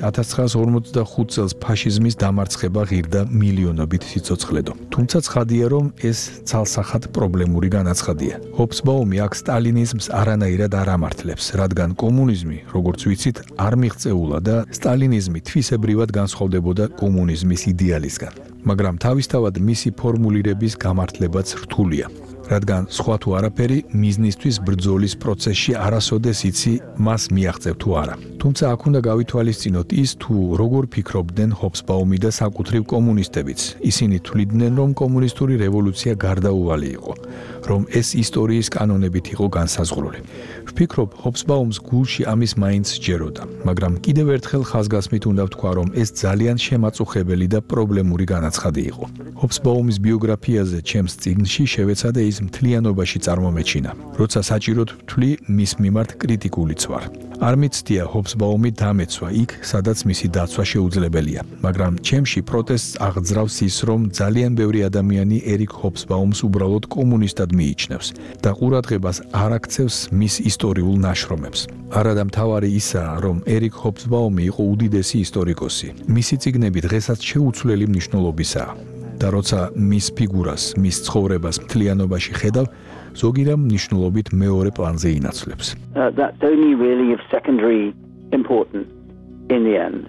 1945 წელს ფაშიზმის დამარცხება ღირდა მილიონობით სიცოცხლედო. თუმცა ცხადია, რომ ეს ცალსახად პრობლემური განაცხადია. ჰობსბაუმი აქ სტალინიზმს არანაირად არ ამართლებს, რადგან კომუნიზმი, როგორც ვიცით, არ მიღწეულა და სტალინიზმი თვისებრივად განსხვავდებოდა კომუნიზმის იდეალისგან. მაგრამ თავისთავად მისი ფორმულირების გამართლებაც რთულია. რადგან სხვა თუ არაფერი მიზნისთვის ბრძოლის პროცესში არასოდეს იცი მას მიაღწევ თუ არა. თუმცა აქ უნდა გავითვალისწინოთ ის თუ როგორ ფიქრობდნენ ჰობსბაუმი და საკუთრივ კომუნისტებიც. ისინი თვლიდნენ, რომ კომუნისტური რევოლუცია გარდაუვალი იყო, რომ ეს ისტორიის კანონებით იყო განსაზღვრული. ვფიქრობ, ჰობსბაუმს გულში ამის მაინც სჯეროდა, მაგრამ კიდევ ერთხელ ხაზგასმით უნდა ვთქვა, რომ ეს ძალიან შემაწუხებელი და პრობლემური განაცხადი იყო. ჰობსბაუმის ბიოგრაფიაზე ჩემს წიგნში შევეცადე ის მთლიანობაში წარმომეჩინა, როცა საჭიროდ ვთვლი მის მიმართ კრიტიკულიც ვარ. არ მიცდია ჰობსბაუმი დამეცვა იქ, სადაც მისი დაცვა შეუძლებელია, მაგრამ ჩემში პროტესტს აღძრავს ის, რომ ძალიან ბევრი ადამიანი ერიკ ჰობსბაუმს უბრალოდ კომუნისტად მიიჩნევს და ყურადღებას არ აქცევს მის ისტორიულ ნაშრომებს. არადა მთავარი ისაა, რომ ერიკ ჰობსბაუმი იყო უდიდესი ისტორიკოსი. მისი წიგნები დღესაც შეუცვლელი მნიშვნელობისაა. და როცა მის ფიგურას, მის ცხოვრებას მთლიანობაში ხედავ, ზოგი რამ მნიშვნელობით მეორე პლანზე ინაცვლებს. That's only really of secondary importance in the end.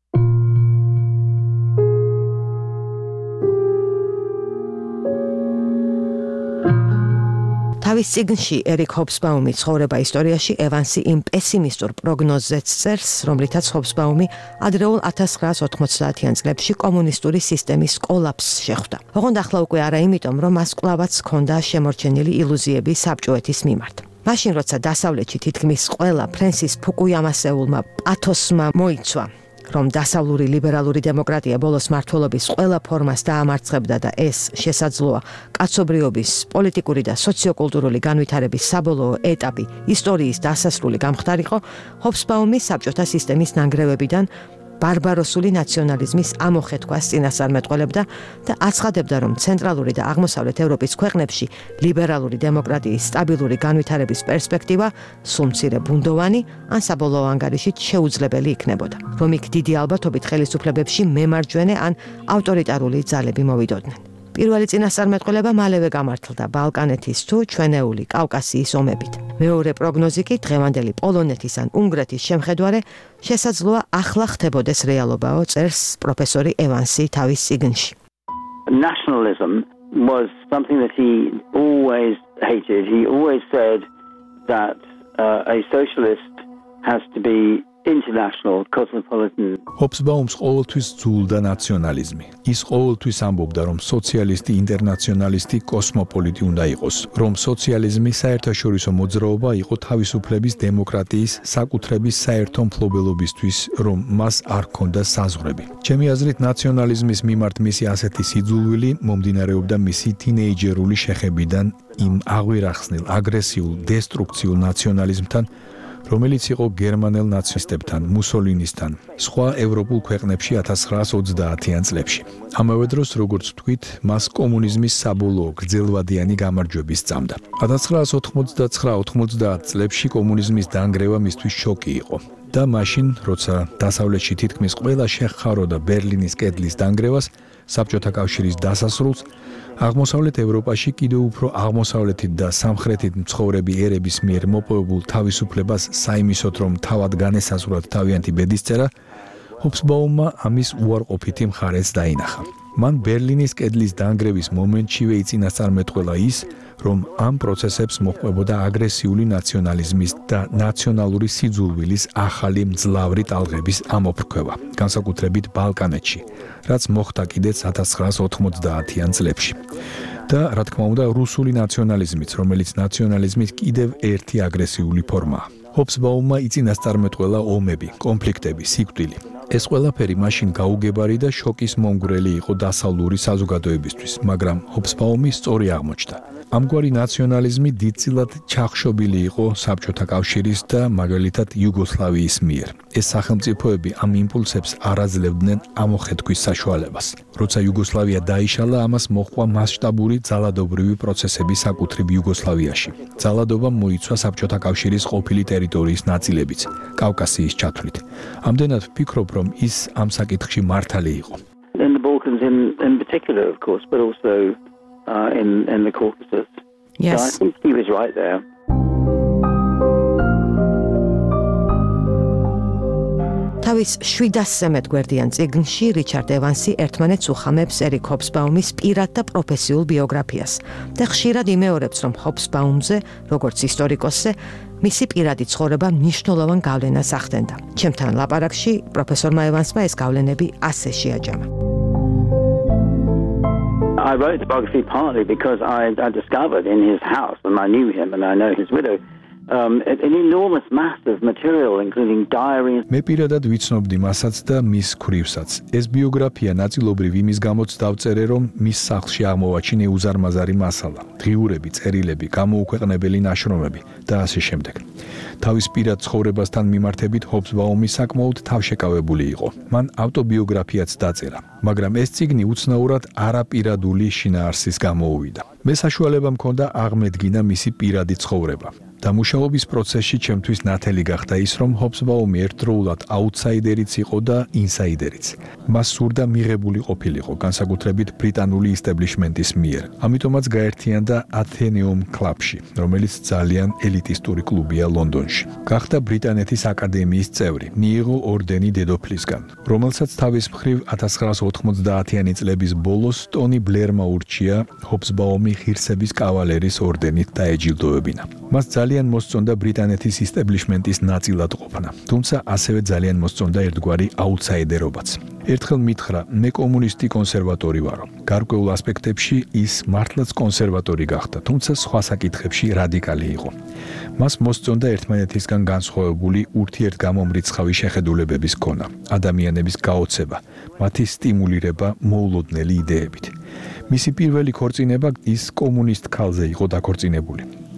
თავის წიგნში ერიკ ჰობსბაუმი ცხოვრება ისტორიაში ევანსი იმ პესიმისტურ პროგნოზზეც წერს, რომლითაც ჰობსბაუმი ადრეულ 1990-იან წლებში კომუნისტური სისტემის კოლაფსს შეხვდა. ოღონდ ახლა უკვე არა იმიტომ, რომ მას კვლავაც ჰქონდა შემორჩენილი ილუზიები საბჭოეთის მიმართ. მაშინ როცა დასავლეთში თითქმის ყველა ფრენსის ფუკუიამასეულმა პათოსმა მოიცვა, რომ დასავლური ლიბერალური დემოკრატია ბოლოს მართლობის ყველა ფორმას დაამარცხებდა და ეს შესაძლოა კაცობრიობის, პოლიტიკური და სოციოკულტურული განვითარების საბოლოო ეტაპი ისტორიის დასასრული გამხდარიყო, ჰობსბაუმი საბჭოთა სისტემის ნანგრევებიდან ბარბაროსული ნაციონალიზმის ამოხეთქვას წინასწარმეტყველებდა და აცხადებდა, რომ ცენტრალური და აღმოსავლეთ ევროპის ქვეყნებში ლიბერალური დემოკრატიის სტაბილური განვითარების პერსპექტივა სულ მცირე ბუნდოვანი ან საბოლოო ანგარიშით შეუძლებელი იქნებოდა, რომ იქ დიდი ალბათობით ხელისუფლებებში მემარჯვენე ან ავტორიტარული ძალები მოვიდოდნენ. პირველი წინასწარმეტყველება მალევე გამართლდა ბალკანეთის თუ ჩვენეული კავკასიის ომებით. მეორე პროგნოზი კი დღევანდელი პოლონეთის ან უნგრეთის შემხედვარე შესაძლოა ახლა ხდებოდეს რეალობაო, წერს პროფესორი ევანსი თავის წიგნში. Nationalism was something that he always hated. He always said that a socialist has to be international, cosmopolitan. ჰობსბაუმს ყოველთვის ძულდა ნაციონალიზმი. ის ყოველთვის ამბობდა, რომ სოციალისტი, ინტერნაციონალისტი, კოსმოპოლიტი უნდა იყოს, რომ სოციალიზმი საერთაშორისო მოძრაობა იყო თავისუფლების, დემოკრატიის, საკუთრების საერთო მფლობელობისთვის, რომ მას არ ჰქონდა საზღვრები. ჩემი აზრით, ნაციონალიზმის მიმართ მისი ასეთი სიძულვილი მომდინარეობდა მისი თინეიჯერული შეხებიდან იმ აღვირახსნილ, აგრესიულ, დესტრუქციულ ნაციონალიზმთან, რომელიც იყო გერმანელ ნაცისტებთან, მუსოლინისთან, სხვა ევროპულ ქვეყნებში 1930-იან წლებში. ამავე დროს, როგორც ვთქვით, მას კომუნიზმის საბოლოო გრძელვადიანი გამარჯვები სწამდა. 1989-90 წლებში კომუნიზმის დანგრევა მისთვის შოკი იყო. და მაშინ, როცა დასავლეთში თითქმის ყველა შეხხაროდა ბერლინის კედლის დანგრევას, საბჭოთა კავშირის დასასრულს, აღმოსავლეთ ევროპაში კიდევ უფრო აღმოსავლეთით და სამხრეთით მცხოვრები ერების მიერ მოპოვებულ თავისუფლებას საიმისოდ, რომ თავად განესაზღვრათ თავიანთი ბედისწერა, ჰობსბაუმმა ამის უარყოფითი მხარეც დაინახა. მან ბერლინის კედლის დანგრევის მომენტშივე იწინასწარმეტყველა ის, რომ ამ პროცესებს მოჰყვებოდა აგრესიული ნაციონალიზმის და ნაციონალური სიძულვილის ახალი მძლავრი ტალღების ამოფრქვევა, განსაკუთრებით ბალკანეთში, რაც მოხდა კიდეც 1990-იან წლებში. და, რა თქმა უნდა, რუსული ნაციონალიზმიც, რომელიც ნაციონალიზმის კიდევ ერთი აგრესიული ფორმაა. ჰობსბაუმმა იწინასწარმეტყველა ომები, კონფლიქტები, სიკვდილი. ეს ყველაფერი მაშინ გაუგებარი და შოკის მომგვრელი იყო დასავლური საზოგადოებისთვის, მაგრამ ჰობსბაუმი სწორი აღმოჩნდა. ამგვარი ნაციონალიზმი დიდწილად ჩახშობილი იყო საბჭოთა კავშირის და მაგალითად იუგოსლავიის მიერ. ეს სახელმწიფოები ამ იმპულსებს არ აძლევდნენ ამოხეთქვის საშუალებას. როცა იუგოსლავია დაიშალა, ამას მოჰყვა მასშტაბური ძალადობრივი პროცესები საკუთრივ იუგოსლავიაში. ძალადობამ მოიცვა საბჭოთა კავშირის ყოფილი ტერიტორიის ნაწილებიც, კავკასიის ჩათვლით. ამდენად ვფიქრობ, რომ ის ამ საკითხში მართალი იყო. In the Balkans in particular, of course, but also in the Caucasus. Yes. So I think he was right there. თავის 700-ზე მეტ გვერდიან წიგნში რიჩარდ ევანსი ერთმანეთს უხამებს ერიკ ჰობსბაუმის პირად და პროფესიულ ბიოგრაფიას და ხშირად იმეორებს, რომ ჰობსბაუმზე, როგორც ისტორიკოსზე, მისი პირადი ცხოვრება მნიშვნელოვან გავლენას ახდენდა. ჩემთან ლაპარაკში პროფესორმა ევანსმა ეს გავლენები ასე შეაჯამა. I wrote the biography partly because I discovered in his house, and I knew him and I know his widow, an enormous mass of material, including diaries. მე პირადად ვიცნობდი მასაც და მის ქვრივსაც. ეს ბიოგრაფია ნაწილობრივ იმის გამოც დავწერე, რომ მის სახლში აღმოვაჩინე უზარმაზარი მასალა, დღიურები, წერილები, გამოუქვეყნებელი ნაშრომები და ასე შემდეგ. თავის პირად ცხოვრებასთან მიმართებით ჰობსბაუმი საკმაოდ თავშეკავებული იყო. მან ავტობიოგრაფიაც დაწერა, მაგრამ ეს წიგნი უცნაურად არაპირადული შინაარსის გამოუვიდა. მე საშუალება მქონდა აღმედგინა მისი პირადი ცხოვრება. დამუშავების პროცესში ჩემთვის ნათელი გახდა ის, რომ ჰობსბაუმი ერთდროულად აუთსაიდერიც იყო და ინსაიდერიც. მას სურდა მიღებული ყოფილიყო, განსაკუთრებით ბრიტანული ისტაბლიშმენტის მიერ. ამიტომაც გაერთიანდა ათენეუმ კლუბში, რომელიც ძალიან ელიტისტური კლუბია ლონდონში. გახდა ბრიტანეთის აკადემიის წევრი, მიიღო ორდენი დედოფლისგან, რომელსაც თავის მხრივ 1990-იანი წლების ბოლოს ტონი ბლერმა ურჩია ჰობსბაუმი ღირსების კავალერის ორდენით დაეჯილდოებინა. მას ძალიან მოსწონდა ბრიტანეთის ისტაბლიშმენტის ნაწილად ყოფნა, თუმცა ასევე ძალიან მოსწონდა ერთგვარი აუთსაიდერობაც. ერთხელ მითხრა, მე კომუნისტი კონსერვატორი ვარო. გარკვეულ ასპექტებში ის მართლაც კონსერვატორი გახდა, თუმცა სხვა საკითხებში რადიკალი იყო. მას მოსწონდა ერთმანეთისგან განსხვავებული ურთიერთგამომრიცხავი შეხედულებების ქონა, ადამიანების გაოცება, მათი სტიმულირება მოულოდნელი იდეებით. მისი პირველი ქორწინება ის კომუნისტ ქალზე იყო დაქორწინებული.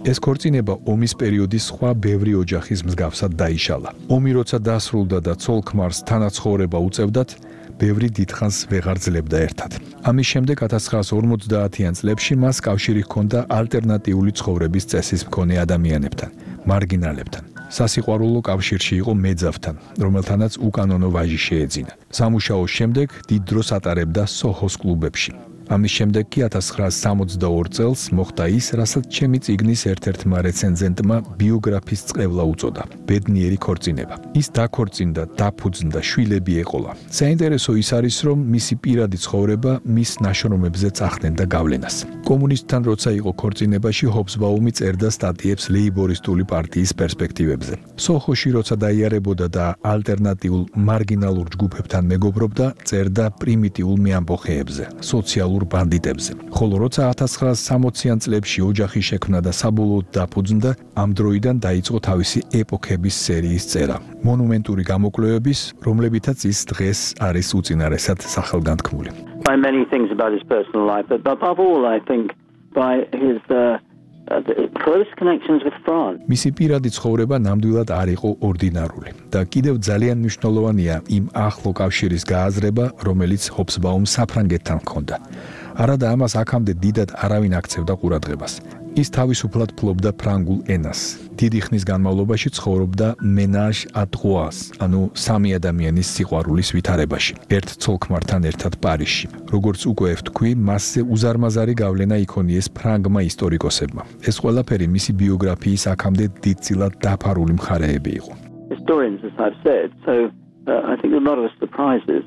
ეს ქორწინება ომის პერიოდის სხვა ბევრი ოჯახის მსგავსად დაიშალა. ომი როცა დასრულდა და ცოლ-ქმარს თანაცხოვრება უწევდათ, ბევრი დიდხანს ვეღარ ძლებდა ერთად. ამის შემდეგ 1950-იან წლებში მას კავშირი ჰქონდა ალტერნატიული ცხოვრების წესის მქონე ადამიანებთან, მარგინალებთან. სასიყვარულო კავშირში იყო მეძავთან, რომელთანაც უკანონო ვაჟი შეეძინა. სამუშაოს შემდეგ დიდ დროს ატარებდა სოჰოს კლუბებში. ამის შემდეგ კი 1962 წელს მოხდა ის, რასაც ჩემი წიგნის ერთ-ერთმა რეცენზენტმა ბიოგრაფიის წყევლა უწოდა. ბედნიერი ქორწინება. ის დაქორწინდა, დაფუძნდა, შვილები ეყოლა. საინტერესო ის არის, რომ მისი პირადი ცხოვრება მის ნაშრომებზე წახდენდა გავლენას. კომუნისტთან როცა იყო ქორწინებაში, ჰობსბაუმი წერდა სტატიებს ლეიბორისტული პარტიის პერსპექტივებზე. სოხოში როცა დაიარებოდა და ალტერნატიულ მარგინალურ ჯგუფებთან მეგობრობდა, წერდა პრიმიტიულ მეამბოხეებზე, სოციალურ ბანდიტებზე. ხოლო როცა 1960-იან წლებში ოჯახი შექმნა და საბოლოოდ დაფუძნდა, ამ დროიდან დაიწყო თავისი ეპოქების სერიის წერა. მონუმენტური გამოკვლევების, რომლებითაც ის დღეს არის უწინარესად სახელგანთქმული. By many things about his personal life, but above all, I think by his close connections with France. მისი პირადი ცხოვრება ნამდვილად არ იყო ორდინარული და კიდევ ძალიან მნიშვნელოვანია იმ ახლო კავშირის გააზრება, რომელიც ჰობსბაუმს საფრანგეთთან ჰქონდა. არადა ამას აქამდე დიდად არავინ აქცევდა ყურადღებას. ის თავისუფლად ფლობდა ფრანგულ ენას. დიდი ხნის განმავლობაში ცხოვრობდა ménage à trois, ანუ სამი ადამიანის სიყვარულის ვითარებაში, ერთ ცოლ-ქმართან ერთად პარიზში. როგორც უკვე ვთქვი, მასზე უზარმაზარი გავლენა იქონიეს ფრანგმა ისტორიკოსებმა. ეს ყველაფერი მისი ბიოგრაფიის აქამდე დიდწილად დაფარული მხარეები იყო. Historians, as I've said, so I think a lot of surprises.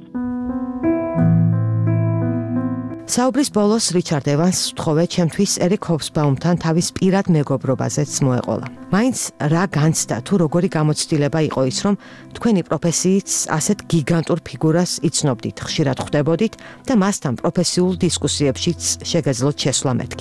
საუბრის ბოლოს რიჩარდ ევანსს ვთხოვე ჩემთვის ერიკ ჰობსბაუმთან თავის პირად მეგობრობაზეც მოეყოლა. მაინც რა განცდა თუ როგორი გამოცდილება იყო ის, რომ თქვენი პროფესიით ასეთ გიგანტურ ფიგურას იცნობდით, ხშირად ხვდებოდით და მასთან პროფესიულ დისკუსიებშიც შეგეძლოთ შესვლა მეთქი.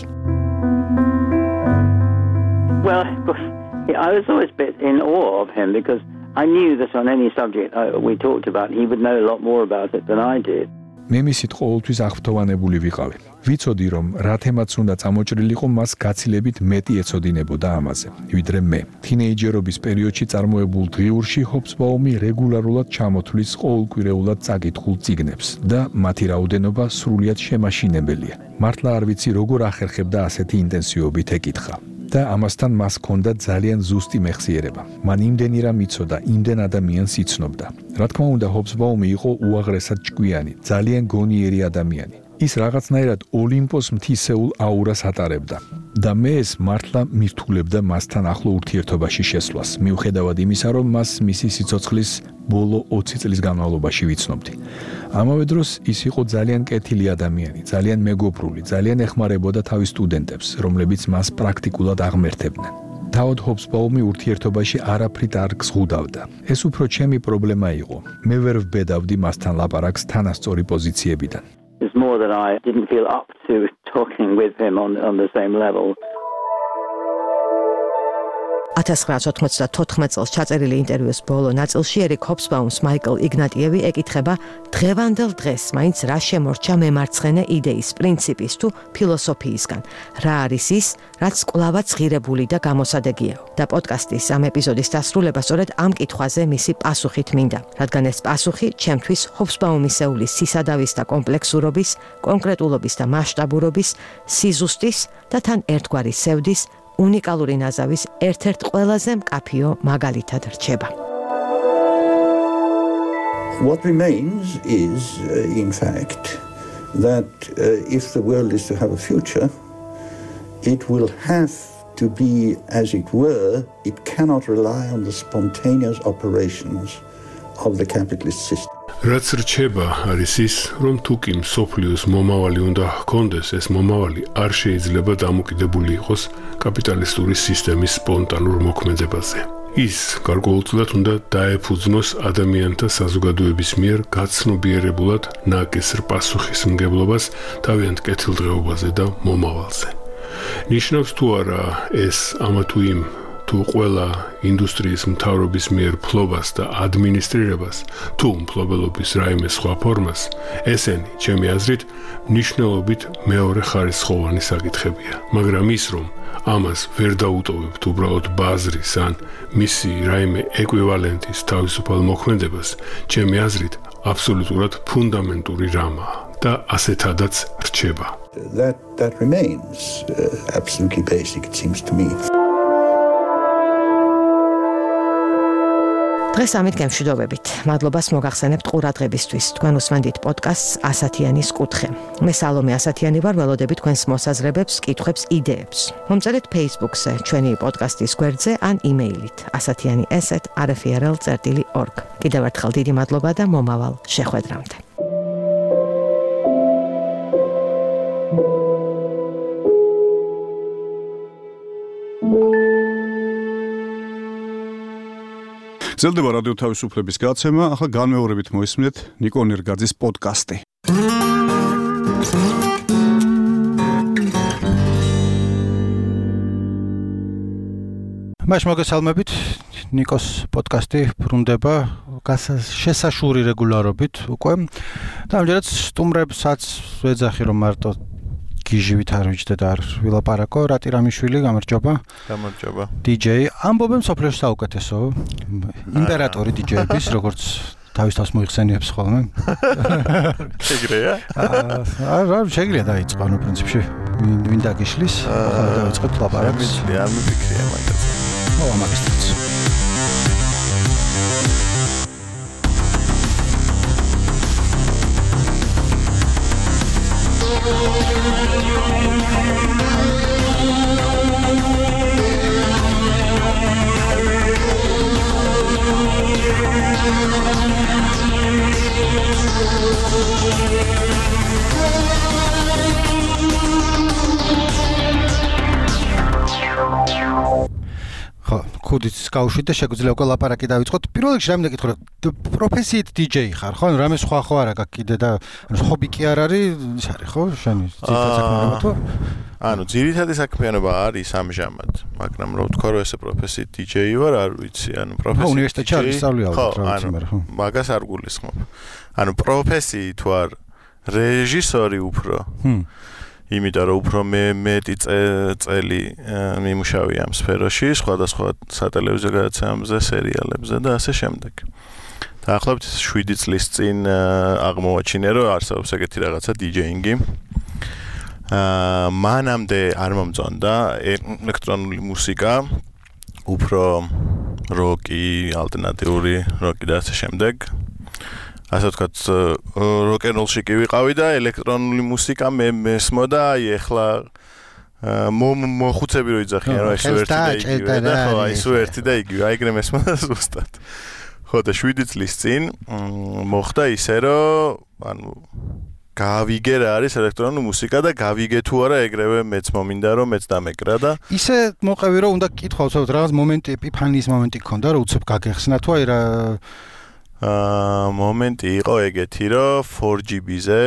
Well, I was always a bit in awe of him because I knew that on any subject we talked about, he would know a lot more about it than I did. მე მისით ყოველთვის აღფრთოვანებული ვიყავი. ვიცოდი, რომ რა თემაც უნდა წამოჭრილიყო, მას გაცილებით მეტი ეცოდინებოდა ამაზე, ვიდრე მე. თინეიჯერობის პერიოდში წარმოებულ დღიურში ჰობსბაუმი რეგულარულად ჩამოთვლის ყოველკვირეულად წაკითხულ წიგნებს და მათი რაოდენობა სრულიად შემაშინებელია. მართლა არ ვიცი, როგორ ახერხებდა ასეთი ინტენსივობით ეკითხა. და ამასთან მას ჰქონდა ძალიან ზუსტი მეხსიერება. მან იმდენი რამ იცოდა, იმდენ ადამიანს იცნობდა. რა თქმა უნდა, ჰობსბაუმი იყო უაღრესად ჭკვიანი, ძალიან გონიერი ადამიანი. ის რაღაცნაირად ოლიმპოს მთისეულ აურას ატარებდა და მე ეს მართლა მირთულებდა მასთან ახლო ურთიერთობაში შესვლას, მიუხედავად იმისა, რომ მას მისი სიცოცხლის ბოლო 20 წლის განმავლობაში ვიცნობდი. ამავე დროს ის იყო ძალიან კეთილი ადამიანი, ძალიან მეგობრული, ძალიან ეხმარებოდა თავის სტუდენტებს, რომლებიც მას პრაქტიკულად აღმერთებდნენ. თავად ჰობსბაუმი ურთიერთობაში არაფრით არ გზღუდავდა. ეს უფრო ჩემი პრობლემა იყო. მე ვერ ვბედავდი მასთან ლაპარაკს თანასწორი პოზიციებიდან. It's more that I didn't feel up to talking with him on the same level. 1994 წელს ჩაწერილი ინტერვიუს ბოლო ნაწილში ერიკ ჰობსბაუმს მაიკლ იგნატიევი ეკითხება დღევანდელ დღეს მაინც რა შემორჩა მემარცხენე იდეის, პრინციპის თუ ფილოსოფიისგან. რა არის ის, რაც კვლავაც ღირებული და გამოსადეგია. და პოდკასტის ამ ეპიზოდის დასრულება სწორედ ამ კითხვაზე მისი პასუხით მინდა, რადგან ეს პასუხი ჩემთვის ჰობსბაუმისეული სისადავის და კომპლექსურობის, კონკრეტულობის და მასშტაბურობის, სიზუსტის და თან ერთგვარი სევდის უნიკალური ნაზავის ერთ-ერთ ყველაზე მკაფიო მაგალითად რჩება. What remains is, in fact, that if the world is to have a future, it will have to be, as it were, it cannot rely on the spontaneous operations of the capitalist system. რაც რჩება არის ის, რომ თუ კი მსოფლიოს მომავალი უნდა ჰქონდეს, ეს მომავალი არ შეიძლება დამოკიდებული იყოს კაპიტალისტური სისტემის სპონტანურ მოქმედებაზე. ის გარკვეულწილად უნდა დაეფუძნოს ადამიანთა საზოგადოების მიერ გაცნობიერებულად ნაკისრ პასუხისმგებლობას თავიანთ კეთილდღეობაზე და მომავალზე. ნიშნავს თუ არა ეს ამა თუ იმ თუ ყველა ინდუსტრიის მთავრობის მიერ ფლობას და ადმინისტრირებას, თუ მფლობელობის რაიმე სხვა ფორმას, ესენი, ჩემი აზრით, მნიშვნელობით მეორე ხარისხოვანი საკითხებია. მაგრამ ის, რომ ამას ვერ დაუტოვებთ უბრალოდ ბაზრის ან მისი რაიმე ეკვივალენტის თავისუფალ მოქმედებას, ჩემი აზრით, აბსოლუტურად ფუნდამენტური რამაა და ასეთადაც რჩება. That remains absolutely basic, it seems to me. დღეს ამით გემშვიდობებით. მადლობას მოგახსენებთ ყურადღებისთვის. თქვენ უსმენთ პოდკასტს ასათიანის კუთხე. მე სალომე ასათიანი ვარ, ველოდებით თქვენს მოსაზრებებს, კითხვებს, იდეებს. მომწერეთ Facebook-ზე, ჩვენი პოდკასტის გვერდზე ან იმეილით asatiani@rfrl.org. კიდევ ერთხელ დიდი მადლობა და მომავალ შეხვედრამდე. ზელდება რადიო თავისუფლების გაცემა, ახლა განმეორებით მოისმინეთ ნიკო ნერგაძის პოდკასტი. მაშინ მოგესალმებით, ნიკოს პოდკასტი ბრუნდება შესაშური რეგულარობით უკვე. და ამჯერად სტუმრებსაც ვეძახი, რომ მარტო გიჟივით არ ვიჯდეთ და არ ვილაპარაკო. რატირამიშვილი, გამარჯობა. გამარჯობა. DJ ამბობენ სოფლიოში საუკეთესო იმპერატორი DJ-ების, როგორც თავის თავს მოიხსენიებს ხოლმე. შეგრეა? არა, შეგრეა დაიწყო, ნუ პრინციპში ვინ დაგიშლის, ახლა დავიწყებთ ლაპარაკს. არ მიფიქრია მაგაზე. ამაგისტრიც. კუდიც გავუშვით და შეგვიძლია უკვე ლაპარაკი დავიწყოთ. პირველ რიგში რამე გეკითხო, პროფესიით DJ ხარ, ხო? ანუ რამე სხვა ხო არა გაქვს კიდე და ჰობი კი არ არის, ის არის ხო? შენი ძირითადი საქმიანობა თუ? ანუ ძირითადი საქმიანობა არის ამჟამად, მაგრამ რო ვთქვა, რომ ესე პროფესიით DJ ვარ, არ ვიცი, ანუ პროფესიით. უნივერსიტეტში არ ისწავლი ალბათ, რა ვიცი, მაგრამ ხო. მაგას არ გულისხმობ. ანუ პროფესიით ვარ რეჟისორი უფრო. იმიტომ რომ უფრო მეტი წელი მიმუშავე ამ სფეროში, სხვადასხვა სატელევიზიო გადაცემებზე, სერიალებზე და ასე შემდეგ. დაახლოებით 7 წლის წინ აღმოვაჩინე, რომ არსებობს ეგეთი რაღაცა DJ-ინგი. მანამდე არ მომწონდა ელექტრონული მუსიკა, უფრო როკი, ალტერნატიული როკი და ასე შემდეგ. ასე ვთქვათ, როკ-ენ-როლში კი ვიყავი და ელექტრონული მუსიკა მესმოდა, აი ახლა მოხუცები რო იძახიან, რომ ეს ერთი და იგივე და ხო, აი სულ ერთი და იგივე, აიგრე მესმოდა ზუსტად. ხო და 7 წლის წინ მოხდა ისე, რომ ანუ გავიგე რა არის ელექტრონული მუსიკა და გავიგე თუ არა ეგრევე მეც მომინდა რომ მეც დამეკრა და ისე მოყევი რომ უნდა კითხვა უცებ რაღაც მომენტი, ეპიფანიის მომენტი გქონდა, რომ უცებ გაგეხსნა თუ აი რა მომენტი იყო ეგეთი, რომ 4GB-ზე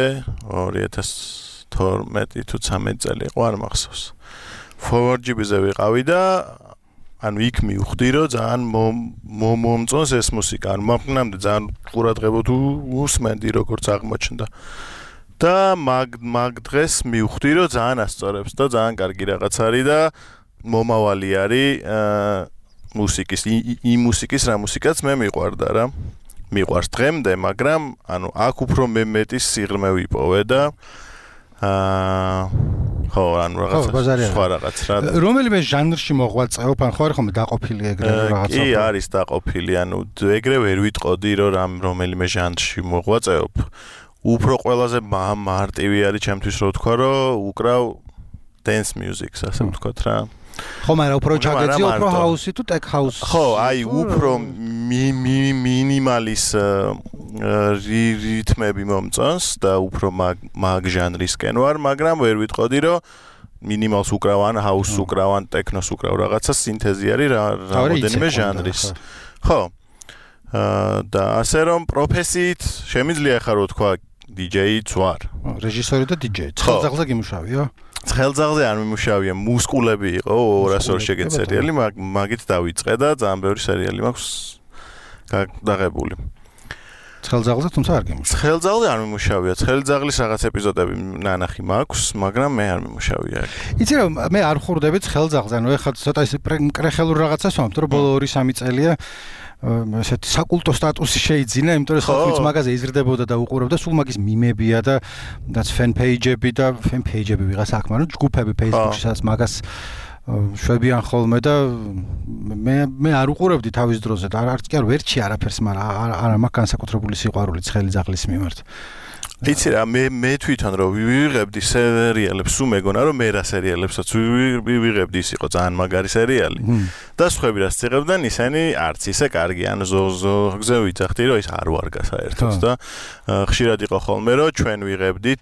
2012 თუ 13 წელი იყო, არ მახსოვს. 4GB-ზე ვიყავი და ანუ იქ მივხვდი, რომ ძალიან მომწონს ეს მუსიკა. ანუ მამკნამდე ძალიან ყურადღებოდ უსმენდი, როგორც აღმოჩნდა. და მაგ დღეს მივხვდი, რომ ძალიან ასწორებს და ძალიან კარგი რაღაც არის და მომავალი არის მუსიკის, იმ მუსიკის რა მუსიკაც მე მიყვარდა რა. მიყვარს დღემდე, მაგრამ ანუ აქ უფრო მეტი სიღრმე ვიპოვე და ხო, ანუ რაღაცა სხვა რაღაც რა. რომელიმე ჟანრში მოღვაწეობ, ან ხო არ ხომ დაყოფილი ეგრევე რაღაცა? კი, არის დაყოფილი, ანუ ეგრევე ვერ ვიტყოდი, რომ რომელიმე ჟანრში მოღვაწეობ. უფრო ყველაზე მარტივი არის ჩემთვის რო ვთქვა, რომ უკრავ dance music-ს, ასე ვთქვათ რა. ხო, მაგრამ უფრო ჩაგეძიო, უფრო ჰაუსი თუ ტექ ჰაუსი? ხო, აი უფრო მინიმალის რიტმები მომწონს და უფრო მაგ ჟანრისკენ ვარ, მაგრამ ვერ ვიტყოდი, რომ მინიმალს უკრავ ან ჰაუსს უკრავ ან ტექნოს უკრავ, რაღაცა სინთეზი არის რამოდენიმე ჟანრის. ხო. და ასე რომ პროფესიით შემიძლია ხარ რო თქვა DJ-იც ვარ. რეჟისორი და DJ. ცხელძაღლზე გიმუშავეო? ცხელძაღლზე არ მიმუშავია, მუსკულები იყო 200 შეგეთ სერიალი, მაგით დავიწყე და ძალიან ბევრი სერიალი მაქვს დაღებული. ცხელძაღლზე თუმცა არ გემუშავე. ცხელძაღლზე არ მიმუშავია, ცხელძაღლის რაღაც ეპიზოდები ნანახი მაქვს, მაგრამ მე არ მიმუშავია. იცი რა, მე არ ხურდები ცხელძაღლზე, ანუ ეხლა ცოტა ის კრეხელურ რაღაცას ვამბობ, რომ ბოლო 2-3 წელია ესეთი საკულტო სტატუსი შეიძინა, იმიტომ რომ ხალხიც მაგაზე იზრდებოდა და უყურებდა, სულ მაგის მიმებია და ფენ პეიჯები და ფენ პეიჯები ვიღას აქ, მაგრამ ჯგუფები Facebook-ში სადაც მაგას შვებიან ხოლმე და მე არ უყურებდი თავის დროზე და არც კი არ ვერჩი არაფერს, მაგრამ არა მაქვს განსაკუთრებული სიყვარული ცხელი ძაღლის მიმართ. იცი რა, მე თვითონ რომ ვიღებდი სერიალებს, სულ მეგონა რომ მე რა სერიალებსაც ვიღებდი, ის იყო ძალიან მაგარი სერიალი. და სხვები რაც იღებდნენ, ისინი არც ისე კარგი, ან ზოგზე ვიძახდი რომ ის არ ვარგა საერთოდ და ხშირად იყო ხოლმე რომ ჩვენ ვიღებდით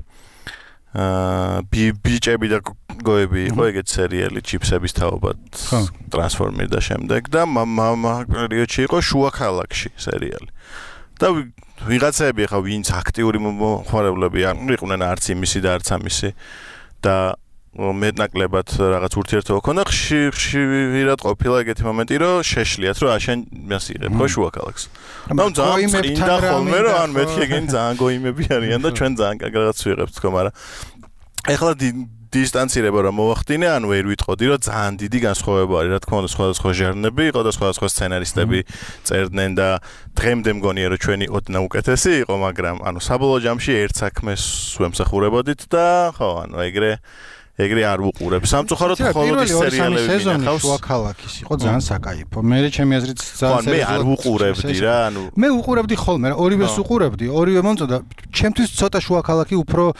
ბიჭები და გოები იყო ეგეთ სერიალი ჩიფსების თაობად ტრანსფორმერი და შემდეგ და პერიოდში იყო შუა ქალაქში სერიალი. და ვიღაცები ხა ვინც აქტიური მოხმარებლები იყვნენ არც იმისი და არც ამისი და მეტნაკლებად რაღაც ურთიერთობა ჰქონდა ხშირად ყოფილა ეგეთი მომენტი რომ შეშლიათ რომ შენ მას იღებ ხო შუა ქალაქს. მაგრამ ძალიან წინდა ხოლმე რომ ან მეთქი ეგენი ძალიან გოიმები არიან და ჩვენ ძალიან კარგ რაღაც ვიღებთ თქო, მაგრამ ეხლა დისტანცირება რომ მოვახდინე, ან ვერ ვიტყოდი რომ ძალიან დიდი განსხვავება არის, რა თქმა უნდა, სხვადასხვა ჟანრები იყო და სხვადასხვა სცენარისტები წერდნენ და დღემდე მგონია რომ ჩვენი ოდნა უკეთესი იყო, მაგრამ ანუ საბოლოო ჯამში ერთ საქმეს ვემსახურებოდით და ხო, ანუ ეგრე არ ვუყურებ. სამწუხაროდ მხოლოდ სერიალები მინახავს. შუა ქალაქის იყო ძალიან საკაიფო. მე ჩემი აზრით ძალიან მე არ ვუყურებდი რა, ანუ მე უყურებდი ხოლმე, ორივეს უყურებდი, ორივე მომწონდა. ჩემთვის ცოტა შუა ქალაქი უფრო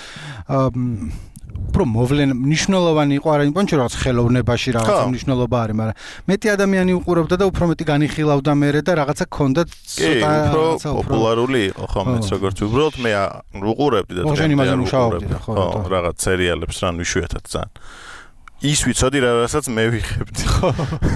მოვლენ მნიშვნელოვანი იყო, არა იმიტომ რომ რაღაც ხელოვნებაში რაღაცა მნიშვნელობა არის, მაგრამ მეტი ადამიანი უყურებდა და უფრო მეტი განიხილავდა მერე და რაღაცა ქონდა ცოტა პოპულარული იყო ხო მეც როგორც უბრალოდ მე უყურებდი და ხო რაღაც სერიალებს რან ვიშვიათად ძალიან ის ვიცოდი რასაც მე ვიხებდი ხო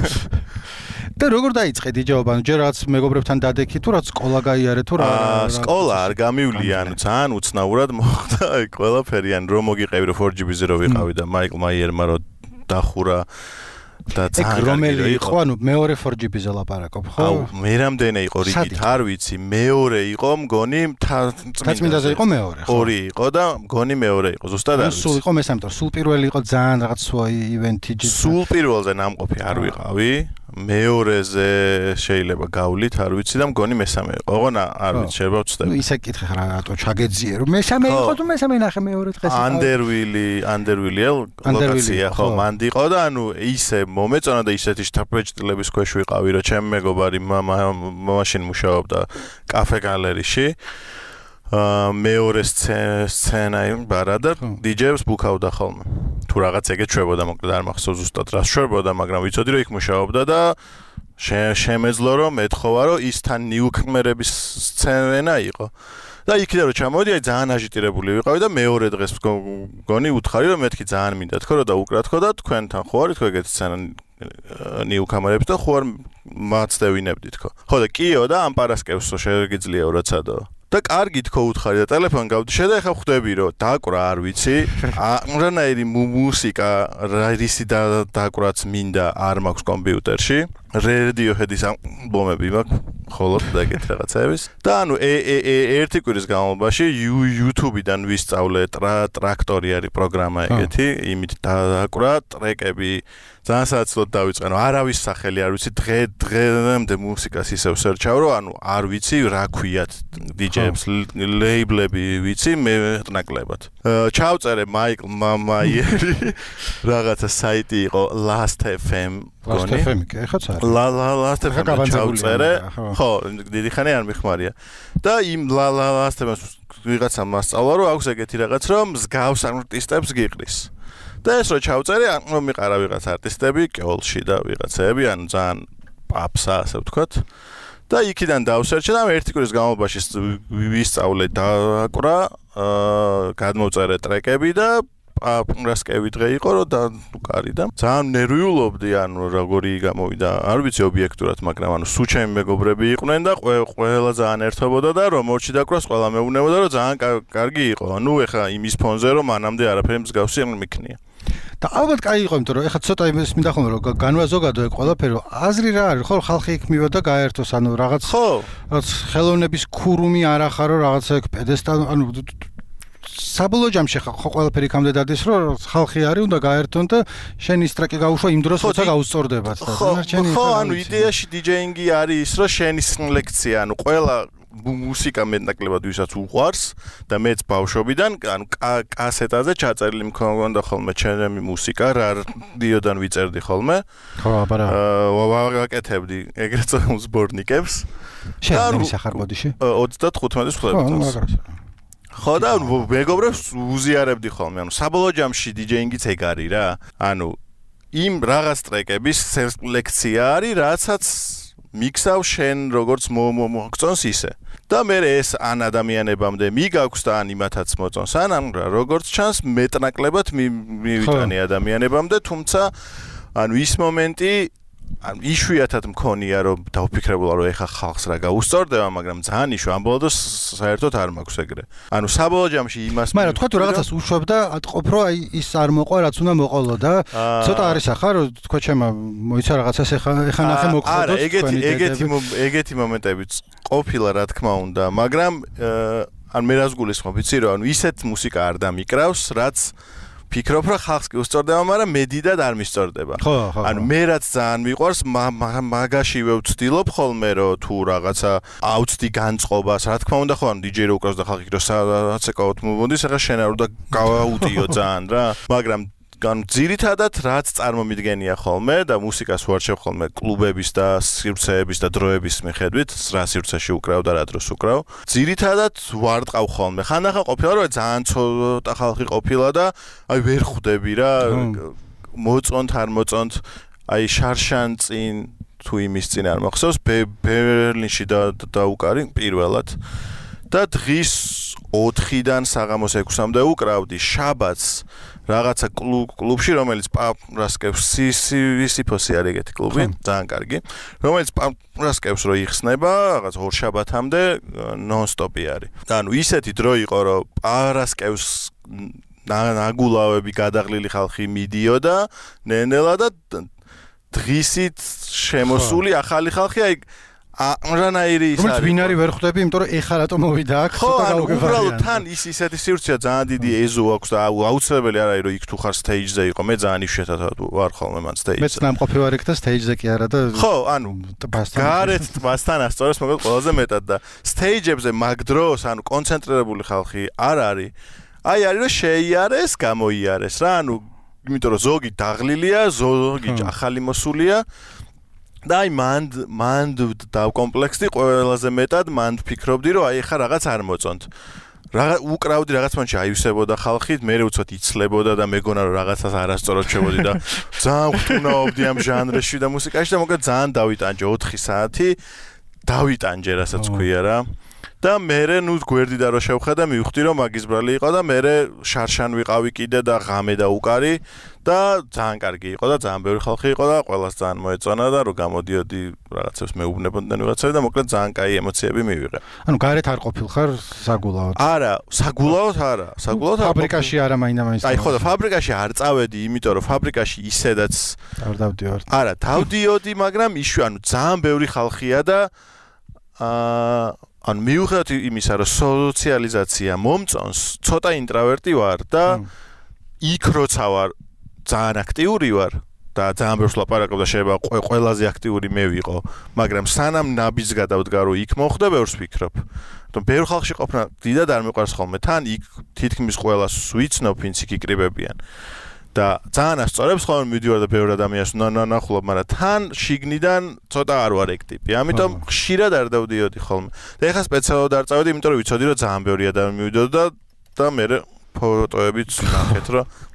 და როგორ დაიწყე დიჯეობა? ანუ ჯერ რაღაც მეგობრებთან დადექი თუ რაც სკოლა გაიარე თუ რა? სკოლა არ გამივლია, ანუ ძალიან უცნაურად მოხდა აი ყველაფერი, ან რომ მოგიყევი რომ 4GB-ზე რო ვიყავი და მაიკლ მაიერმა რო დახურა და ძალიან რომელი იყო, ანუ მეორე 4GB-ზე ლაპარაკობ, ხო? აუ, მე რამდენი იყო რიგით, არ ვიცი, მეორე იყო, მგონი წმინდაზე იყო მეორე, ხო? ორი იყო და მგონი მეორე იყო, ზუსტად არ ვიცი. სულ იყო მესამე, სულ პირველი იყო ძალიან რაღაც ივენთი. სულ პირველზე ნამყოფი არ ვიყავი. მეორეზე შეიძლება გავლით, არ ვიცი და მგონი მესამე იყო. ოღონა არ ვიცი, შეიძლება ვწდები. ნუ ისე კითხე რა რატო ჩაგეძიე რომ მესამე იყო თუ მესამე ნახე მეორე დღეს. ანდერვილი ლოკაცია ხო, მანდი იყო და ანუ ისე მომეწონა და ისეთი შთაბეჭდილების ქვეშ ვიყავი, რომ ჩემი მეგობარი მაშინ მუშაობდა კაფე გალერეში. მეორე სცენა ბარა და დიჯეებს ბუქავდა ხოლმე. თუ რაღაც ეგეთ შვებოდა, მოკლედ არ მახსოვს ზუსტად რა შვებოდა, მაგრამ ვიცოდი რომ იქ მუშაობდა და შემეძლო რომ ეთხოვა რომ ის თან ნიუქმერების სცენა იყო. და იქიდან რომ ჩამოვიდი, აი ძალიან აჟიტირებული ვიყავი და მეორე დღეს მგონი უთხარი რომ მეთქი ძალიან მინდა თქო რომ დაუკრა თქო და თქვენთან ხო არის თქო ეგეთი სცენა ნიუქმერების და ხო არ მაცდევინებდი თქო. ხო და კიო და ამ პარასკევსო შეგიძლია რაცადო. და კარგი თქო უთხარი და ტელეფონი გავდიშე და ეხა ხვდები რომ დაკვრა არ ვიცი რანაირი მუსიკა რისი დაკვრაც მინდა არ მაქვს კომპიუტერში Radiohead-ის ალბომები მაქვს ხოლოდ და ეგეთ რაღაცების და ანუ ერთი კვირის განმავლობაში YouTube-დან ვისწავლე ტრაქტორი არის პროგრამა ეგეთი იმით დაკვრა ტრეკები ძალიან საცილოდ დავიწყე ანუ არავის სახელი არ ვიცი დღემდე მუსიკას ისევ სერჩავ რომ ანუ არ ვიცი რა ქვიათ DJ-ებს ლეიბლები ვიცი მეტნაკლებად ჩავწერე მაიკლ მაიერი რაღაცა საიტი იყო Last FM Last FM კი ეხაც არის Last FM ჩავწერე ხო დიდი ხანი არ მიხმარია და იმ Last FM-ს ვიღაცა მასწავლა რომ აქვს ეგეთი რაღაც რომ მსგავს არტისტებს გიყრის და ეს რო ჩავწერე რომ მიყარა ვიღაც არტისტები კეოლში და ვიღაცები ანუ ძალიან პაპსა ასე ვთქვათ და იქიდან დავსერჩე და ერთი კვირის განმავლობაში ვისწავლე დაკვრა გადმოვწერე ტრეკები და პრასკევი დღე იყო რომ და უკარი და ძალიან ნერვიულობდი ანუ როგორი გამოვიდა არ ვიცი ობიექტურად მაგრამ ანუ სულ ჩემი მეგობრები იყვნენ და ყველა ძალიან ერთობოდა და რომ მორჩი დაკვრას ყველა მეუბნებოდა რომ ძალიან კარგი იყო ანუ ეხა იმის ფონზე რომ მანამდე არაფერი მსგავსი მიქნია და ალბათ კაი იყო იმიტომ რომ ეხა ცოტა იმის მინდა ხოლმე რომ განვაზოგადო ეგ ყველაფერი აზრი რა არის ხო ხალხი იქ მივიდა და გაერთოს ანუ რაღაც ხელოვნების ქურუმი არ ახარო რაღაცა ეგ პედესტალ ანუ საბოლოო ჯამში ხო ყველაფერი იქამდე დადის რომ ხალხი არის უნდა გაერთონ და შენ ის ტრეკი გაუშვა იმ დროს როცა გაუსწორდებათ და დანარჩენი ხო ანუ იდეაში დიჯეინგი არის ის რომ შენი სელექცია ანუ ყველა მუსიკა მეტნაკლებად ვისაც უყვარს და მეც ბავშვობიდან ანუ კასეტაზე ჩაწერილი მქონდა ხოლმე ჩემი მუსიკა რა რადიოდან ვიწერდი ხოლმე ხო აბარა ვაკეთებდი ეგრეთ წოდებული სბორნიკებს შენ ის ახარ ბოდიში 35 წლებში ხო და მეგობრებს უზიარებდი ხოლმე ანუ საბოლოო ჯამში დიჯეინგიც ეგ არის რა ანუ იმ რაღაც ტრეკების სელექცია არის რაცაც მიქსავ შენ როგორც მოგწონს ისე და მე ეს ან ადამიანებამდე მიგაქვს და ან იმათაც მოწონს ან როგორც ჩანს მეტნაკლებად მივიტანი ადამიანებამდე თუმცა ანუ ის მომენტი ანუ იშვიათად მქონია რომ დავფიქრებულა რომ ეხა ხალხს რა გაუსწორდება მაგრამ ძალიან იშვიათად ამ ბოლოს საერთოდ არ მაქვს ეგრე ანუ საბოლოო ჯამში იმას მაგრამ თქვა თუ რაღაცას უშვებ და ატყობ რომ აი ის არ მოყვა რაც უნდა მოყოლო და ცოტა არის ახლა რომ თქვა ჩემო მოიცა რაღაცას ეხა ნახე მოგხოდოთ ეგეთი მომენტებიც ყოფილა რა თქმა უნდა მაგრამ ან მე რას გულისხმობ იცი რომ ანუ ისეთ მუსიკა არ დამიკრავს რაც ფიქრობ რა ხალხს კი უსწორდება, მაგრამ მე დიდად არ მისწორდება. ანუ მე რაც ძალიან მიყვარს, მაგაშივე ვცდილობ ხოლმე რომ თუ რაღაცა აუცდი განწყობას, რა თქმა უნდა ხო ანუ DJ რო უკრავს და ხალხი რო საცეკავთ მომოდის, ახლა შენ არ უნდა გავაუტიო ძალიან რა, მაგრამ ანუ ძირითადად რაც წარმომიდგენია ხოლმე და მუსიკას ვარჩევ ხოლმე კლუბების და სივრცეების და დროების მიხედვით, რა სივრცეში უკრავ და რა დროს უკრავ. ძირითადად ვარტყავ ხოლმე. ხანდახან ყოფილა რომ ძალიან ცოტა ხალხი ყოფილა და აი ვერ ხვდები რა მოწონთ არ მოწონთ აი შარშან წინ თუ იმის წინ არ მახსოვს ბერლინში დაუკარი პირველად და დღის 4-დან საღამოს 6-მდე უკრავდი შაბათს რაღაცა კლუბში რომელიც პაპრასკევს სისიფოსი არის ეგეთი კლუბი ძალიან კარგი რომელიც პაპრასკევს რო იხსნება რაღაც 2 შაბათამდე ნონ-სტოპი არის და ანუ ისეთი დრო იყო რომ პაპრასკევს ნაგულავები გადაღლილი ხალხი მიდიოდა ნენელა და დღისით შემოსული ახალი ხალხი აი რანაირი ის არის. ვინ არის ვერ ხვდები, იმიტომ რომ ეხლა რატომ მოვიდა აქ, ცოტა გავუგებარი. ხო, უბრალოდ თან ისეთი სივრცეა ძალიან დიდი ეზო აქვს და აუცილებელი არ არის რომ იქ თუ ხარ stage-ზე იყო. მე ძალიან იშვიათად ვარ ხოლმე მან stage-ზე. მეც ნამყოფი ვარ იქ და stage-ზე კი არა და ხო, ანუ გარეთ ტბასთან ასწორებს მოკლედ ყველაზე მეტად და stage-ებზე მაგ დროს ანუ კონცენტრირებული ხალხი არ არის. აი არის რომ შეიარეს, გამოიარეს რა, ანუ იმიტომ რომ ზოგი დაღლილია, ზოგი ახალი მოსულია. და აი მან დავკომპლექსდი ყველაზე მეტად მან ვფიქრობდი რომ აი ხა რაღაც არ მოწონთ. უკრავდი რაღაც მომენტში აივსებოდა ხალხი, მე უცბად იცლებოდა და მეგონა რომ რაღაცას არასწორად შევოდი და ძალიან ვტუნაობდი ამ ჟანრში და მუსიკაში და მოკლედ ძალიან დავიტანჯე 4 საათი დავიტანჯე რასაც ქვია რა. და მე ნუ გვერდი და რო შევხედა მივხვდი რომ მაგის ბრალი იყო და მე შარშან ვიყავი კიდე და ღამე და უკარი და ძალიან კარგი იყო და ძალიან ბევრი ხალხი იყო და ყველას ძალიან მოეწონა და რო გამოდიოდი რაღაცებს მეუბნებოდნენ ვიღაცები და მოკლედ ძალიან კაი ემოციები მივიღე. ანუ გარეთ არ ყოფილხარ საგულავად? არა, საგულავად არა. საგულავად ფაბრიკაში არა მაინდა-მაინც. აი ხო და ფაბრიკაში არ წავედი, იმიტომ რომ ფაბრიკაში ისედაც არ დავდივარ. არა, დავდიოდი, მაგრამ ანუ ძალიან ბევრი ხალხია და ანუ მიუხედავად იმისა, რომ სოციალიზაცია მომწონს, ცოტა ინტრავერტი ვარ და იქ როცა ვარ ძალიან აქტიური ვარ და ძალიან ბევრს ლაპარაკობ და შეიძლება ყველაზე აქტიური მე ვიყო, მაგრამ სანამ ნაბიჯს გადავდგა რომ იქ მოხდა, ბევრს ვფიქრობ. თუმცა ბევრ ხალხში ყოფნა დიდად არ მიყვარს ხოლმე, თან იქ თითქმის ყველას ვიცნობ, ვინც იქ იკრიბებიან. და ძალიან ასწორებს ხოლმე მივიდივარ და ბევრ ადამიანს ნახულობ, მაგრამ თან შიგნიდან ცოტა არ ვარ ეგ ტიპი. ამიტომ ხშირად არ დავდიოდი ხოლმე. და ეხლა სპეციალურად არ წავედი, იმიტომ რომ ვიცოდი რომ ძალიან ბევრი ადამიანი მივიდოდა და მე ფოტოებიც ნახეთ რომ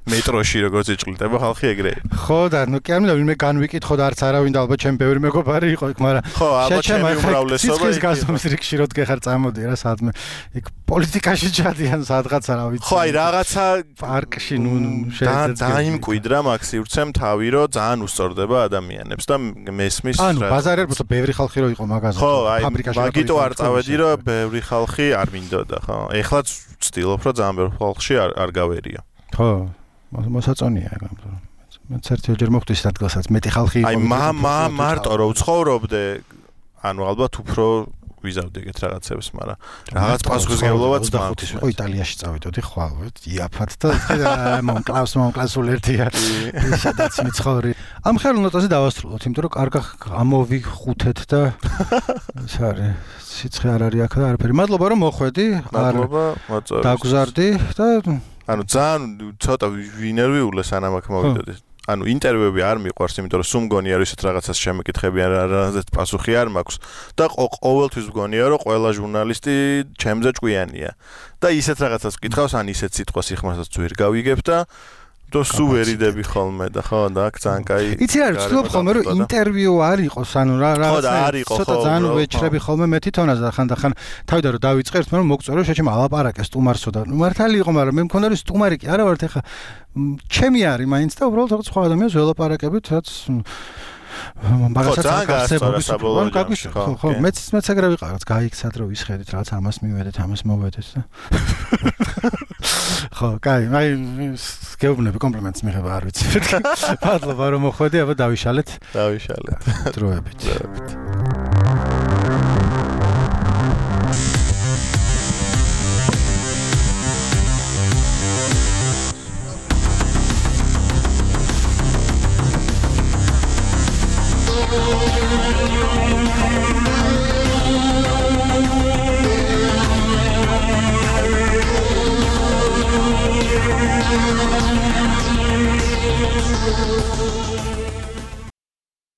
მეტროში როგორც იჭრილდება ხალხი ეგრე. ხო და ნუ კი არ მინდა ვინმე განვიკითხოთ არც არავინ და ალბათ ჩემ ბევრი მეგობარი იყო იქ, მაგრამ ხო, ალბათ ჩემი უმრავლესობა ის გასვლის რიგში რო დგეხარ წამოდი რა სადმე იქ პოლიტიკაში ჩადიან სადღაცა რა ვიცი. ხო, აი რაღაცა პარკში ნუ შეიძლება დაიმკვიდრა მაქსიურცემ თავი რო ძალიან უსწორდება ადამიანებს და მესმის რა. ანუ ბაზარერბოცა ბევრი ხალხი რო იყო მაგაზე. ხო, აი მაგიტო არ წავედი რომ ბევრი ხალხი არ მინდოდა, ხო. ეხლა ვცდილობ რომ ძალიან ბევრი ხალხში არ გავერიო. ხო, მოსაწონია ეგ ამბობ. მეც ერთჯერ მოხვდი ის ადგილსაც მეტი ხალხი იყო. აი მარტო რო ვცხოვრობდე, ანუ ალბათ უფრო ვიზავდი ეგეთ რაღაცებს, მაგრამ რაღაც პასუხისმგებლობაც მაქვს. ხო, იტალიაში წავიდოდი ხვალ, იაფად და მომკლავს სულ ერთია. სადაც მიცხოვრი. ამ ხელ ნოტაზე დავასრულოთ, იმიტომ რომ კარგა ამოვიხუთეთ და ეს არის სიცხე არ არის აქ და არაფერი. მადლობა რომ მოხვედი. მადლობა, მოწონს. დაგზარდი და ანუ ძალიან ცოტა ვინერვიულე სანამ აქ მოვიდოდი. ანუ ინტერვიუები არ მიყვარს, იმიტომ რომ სულ მგონია რომ ისეთ რაღაცას შემეკითხები არაზეთ პასუხი არ მაქვს და ყოველთვის მგონია რომ ყველა ჟურნალისტი ჩემზე ჭკვიანია. და ისეთ რაღაცას ვკითხავს, ან ისეთ სიტყვას იხმარსაც ვერ გავიგებ და სულ ვერიდები ხოლმე და ხო და აქ ძალიან კაი. იცი რა, ვცდილობ ხოლმე რომ ინტერვიუ არ იყოს, ანუ რაღაცა ცოტა ძალიან ვეჩრები ხოლმე მე თვითონაც და ხან თავიდან რომ დავიწყე ერთმა რომ მოგწორო რომ შეჩემ ალაპარაკე სტუმარსო და მართალი იყო, მაგრამ მე მქონდა რომ სტუმარი კი არა ვართ ეხა ჩემი არის მაინც და უბრალოდ რაღაც სხვა ადამიანს ველაპარაკებით რაც მაგასაც გასწორებს ხო მეც ეგრე ვიყავ გაიქცად რომ ვისხედით რაღაც ამას მივედეთ ამას მოვედეთ და ხო კაი აი გეუბნები კომპლიმენტს მიღება არ ვიცი მადლობა რომ მოხვედი აბა დავიშალეთ დროებით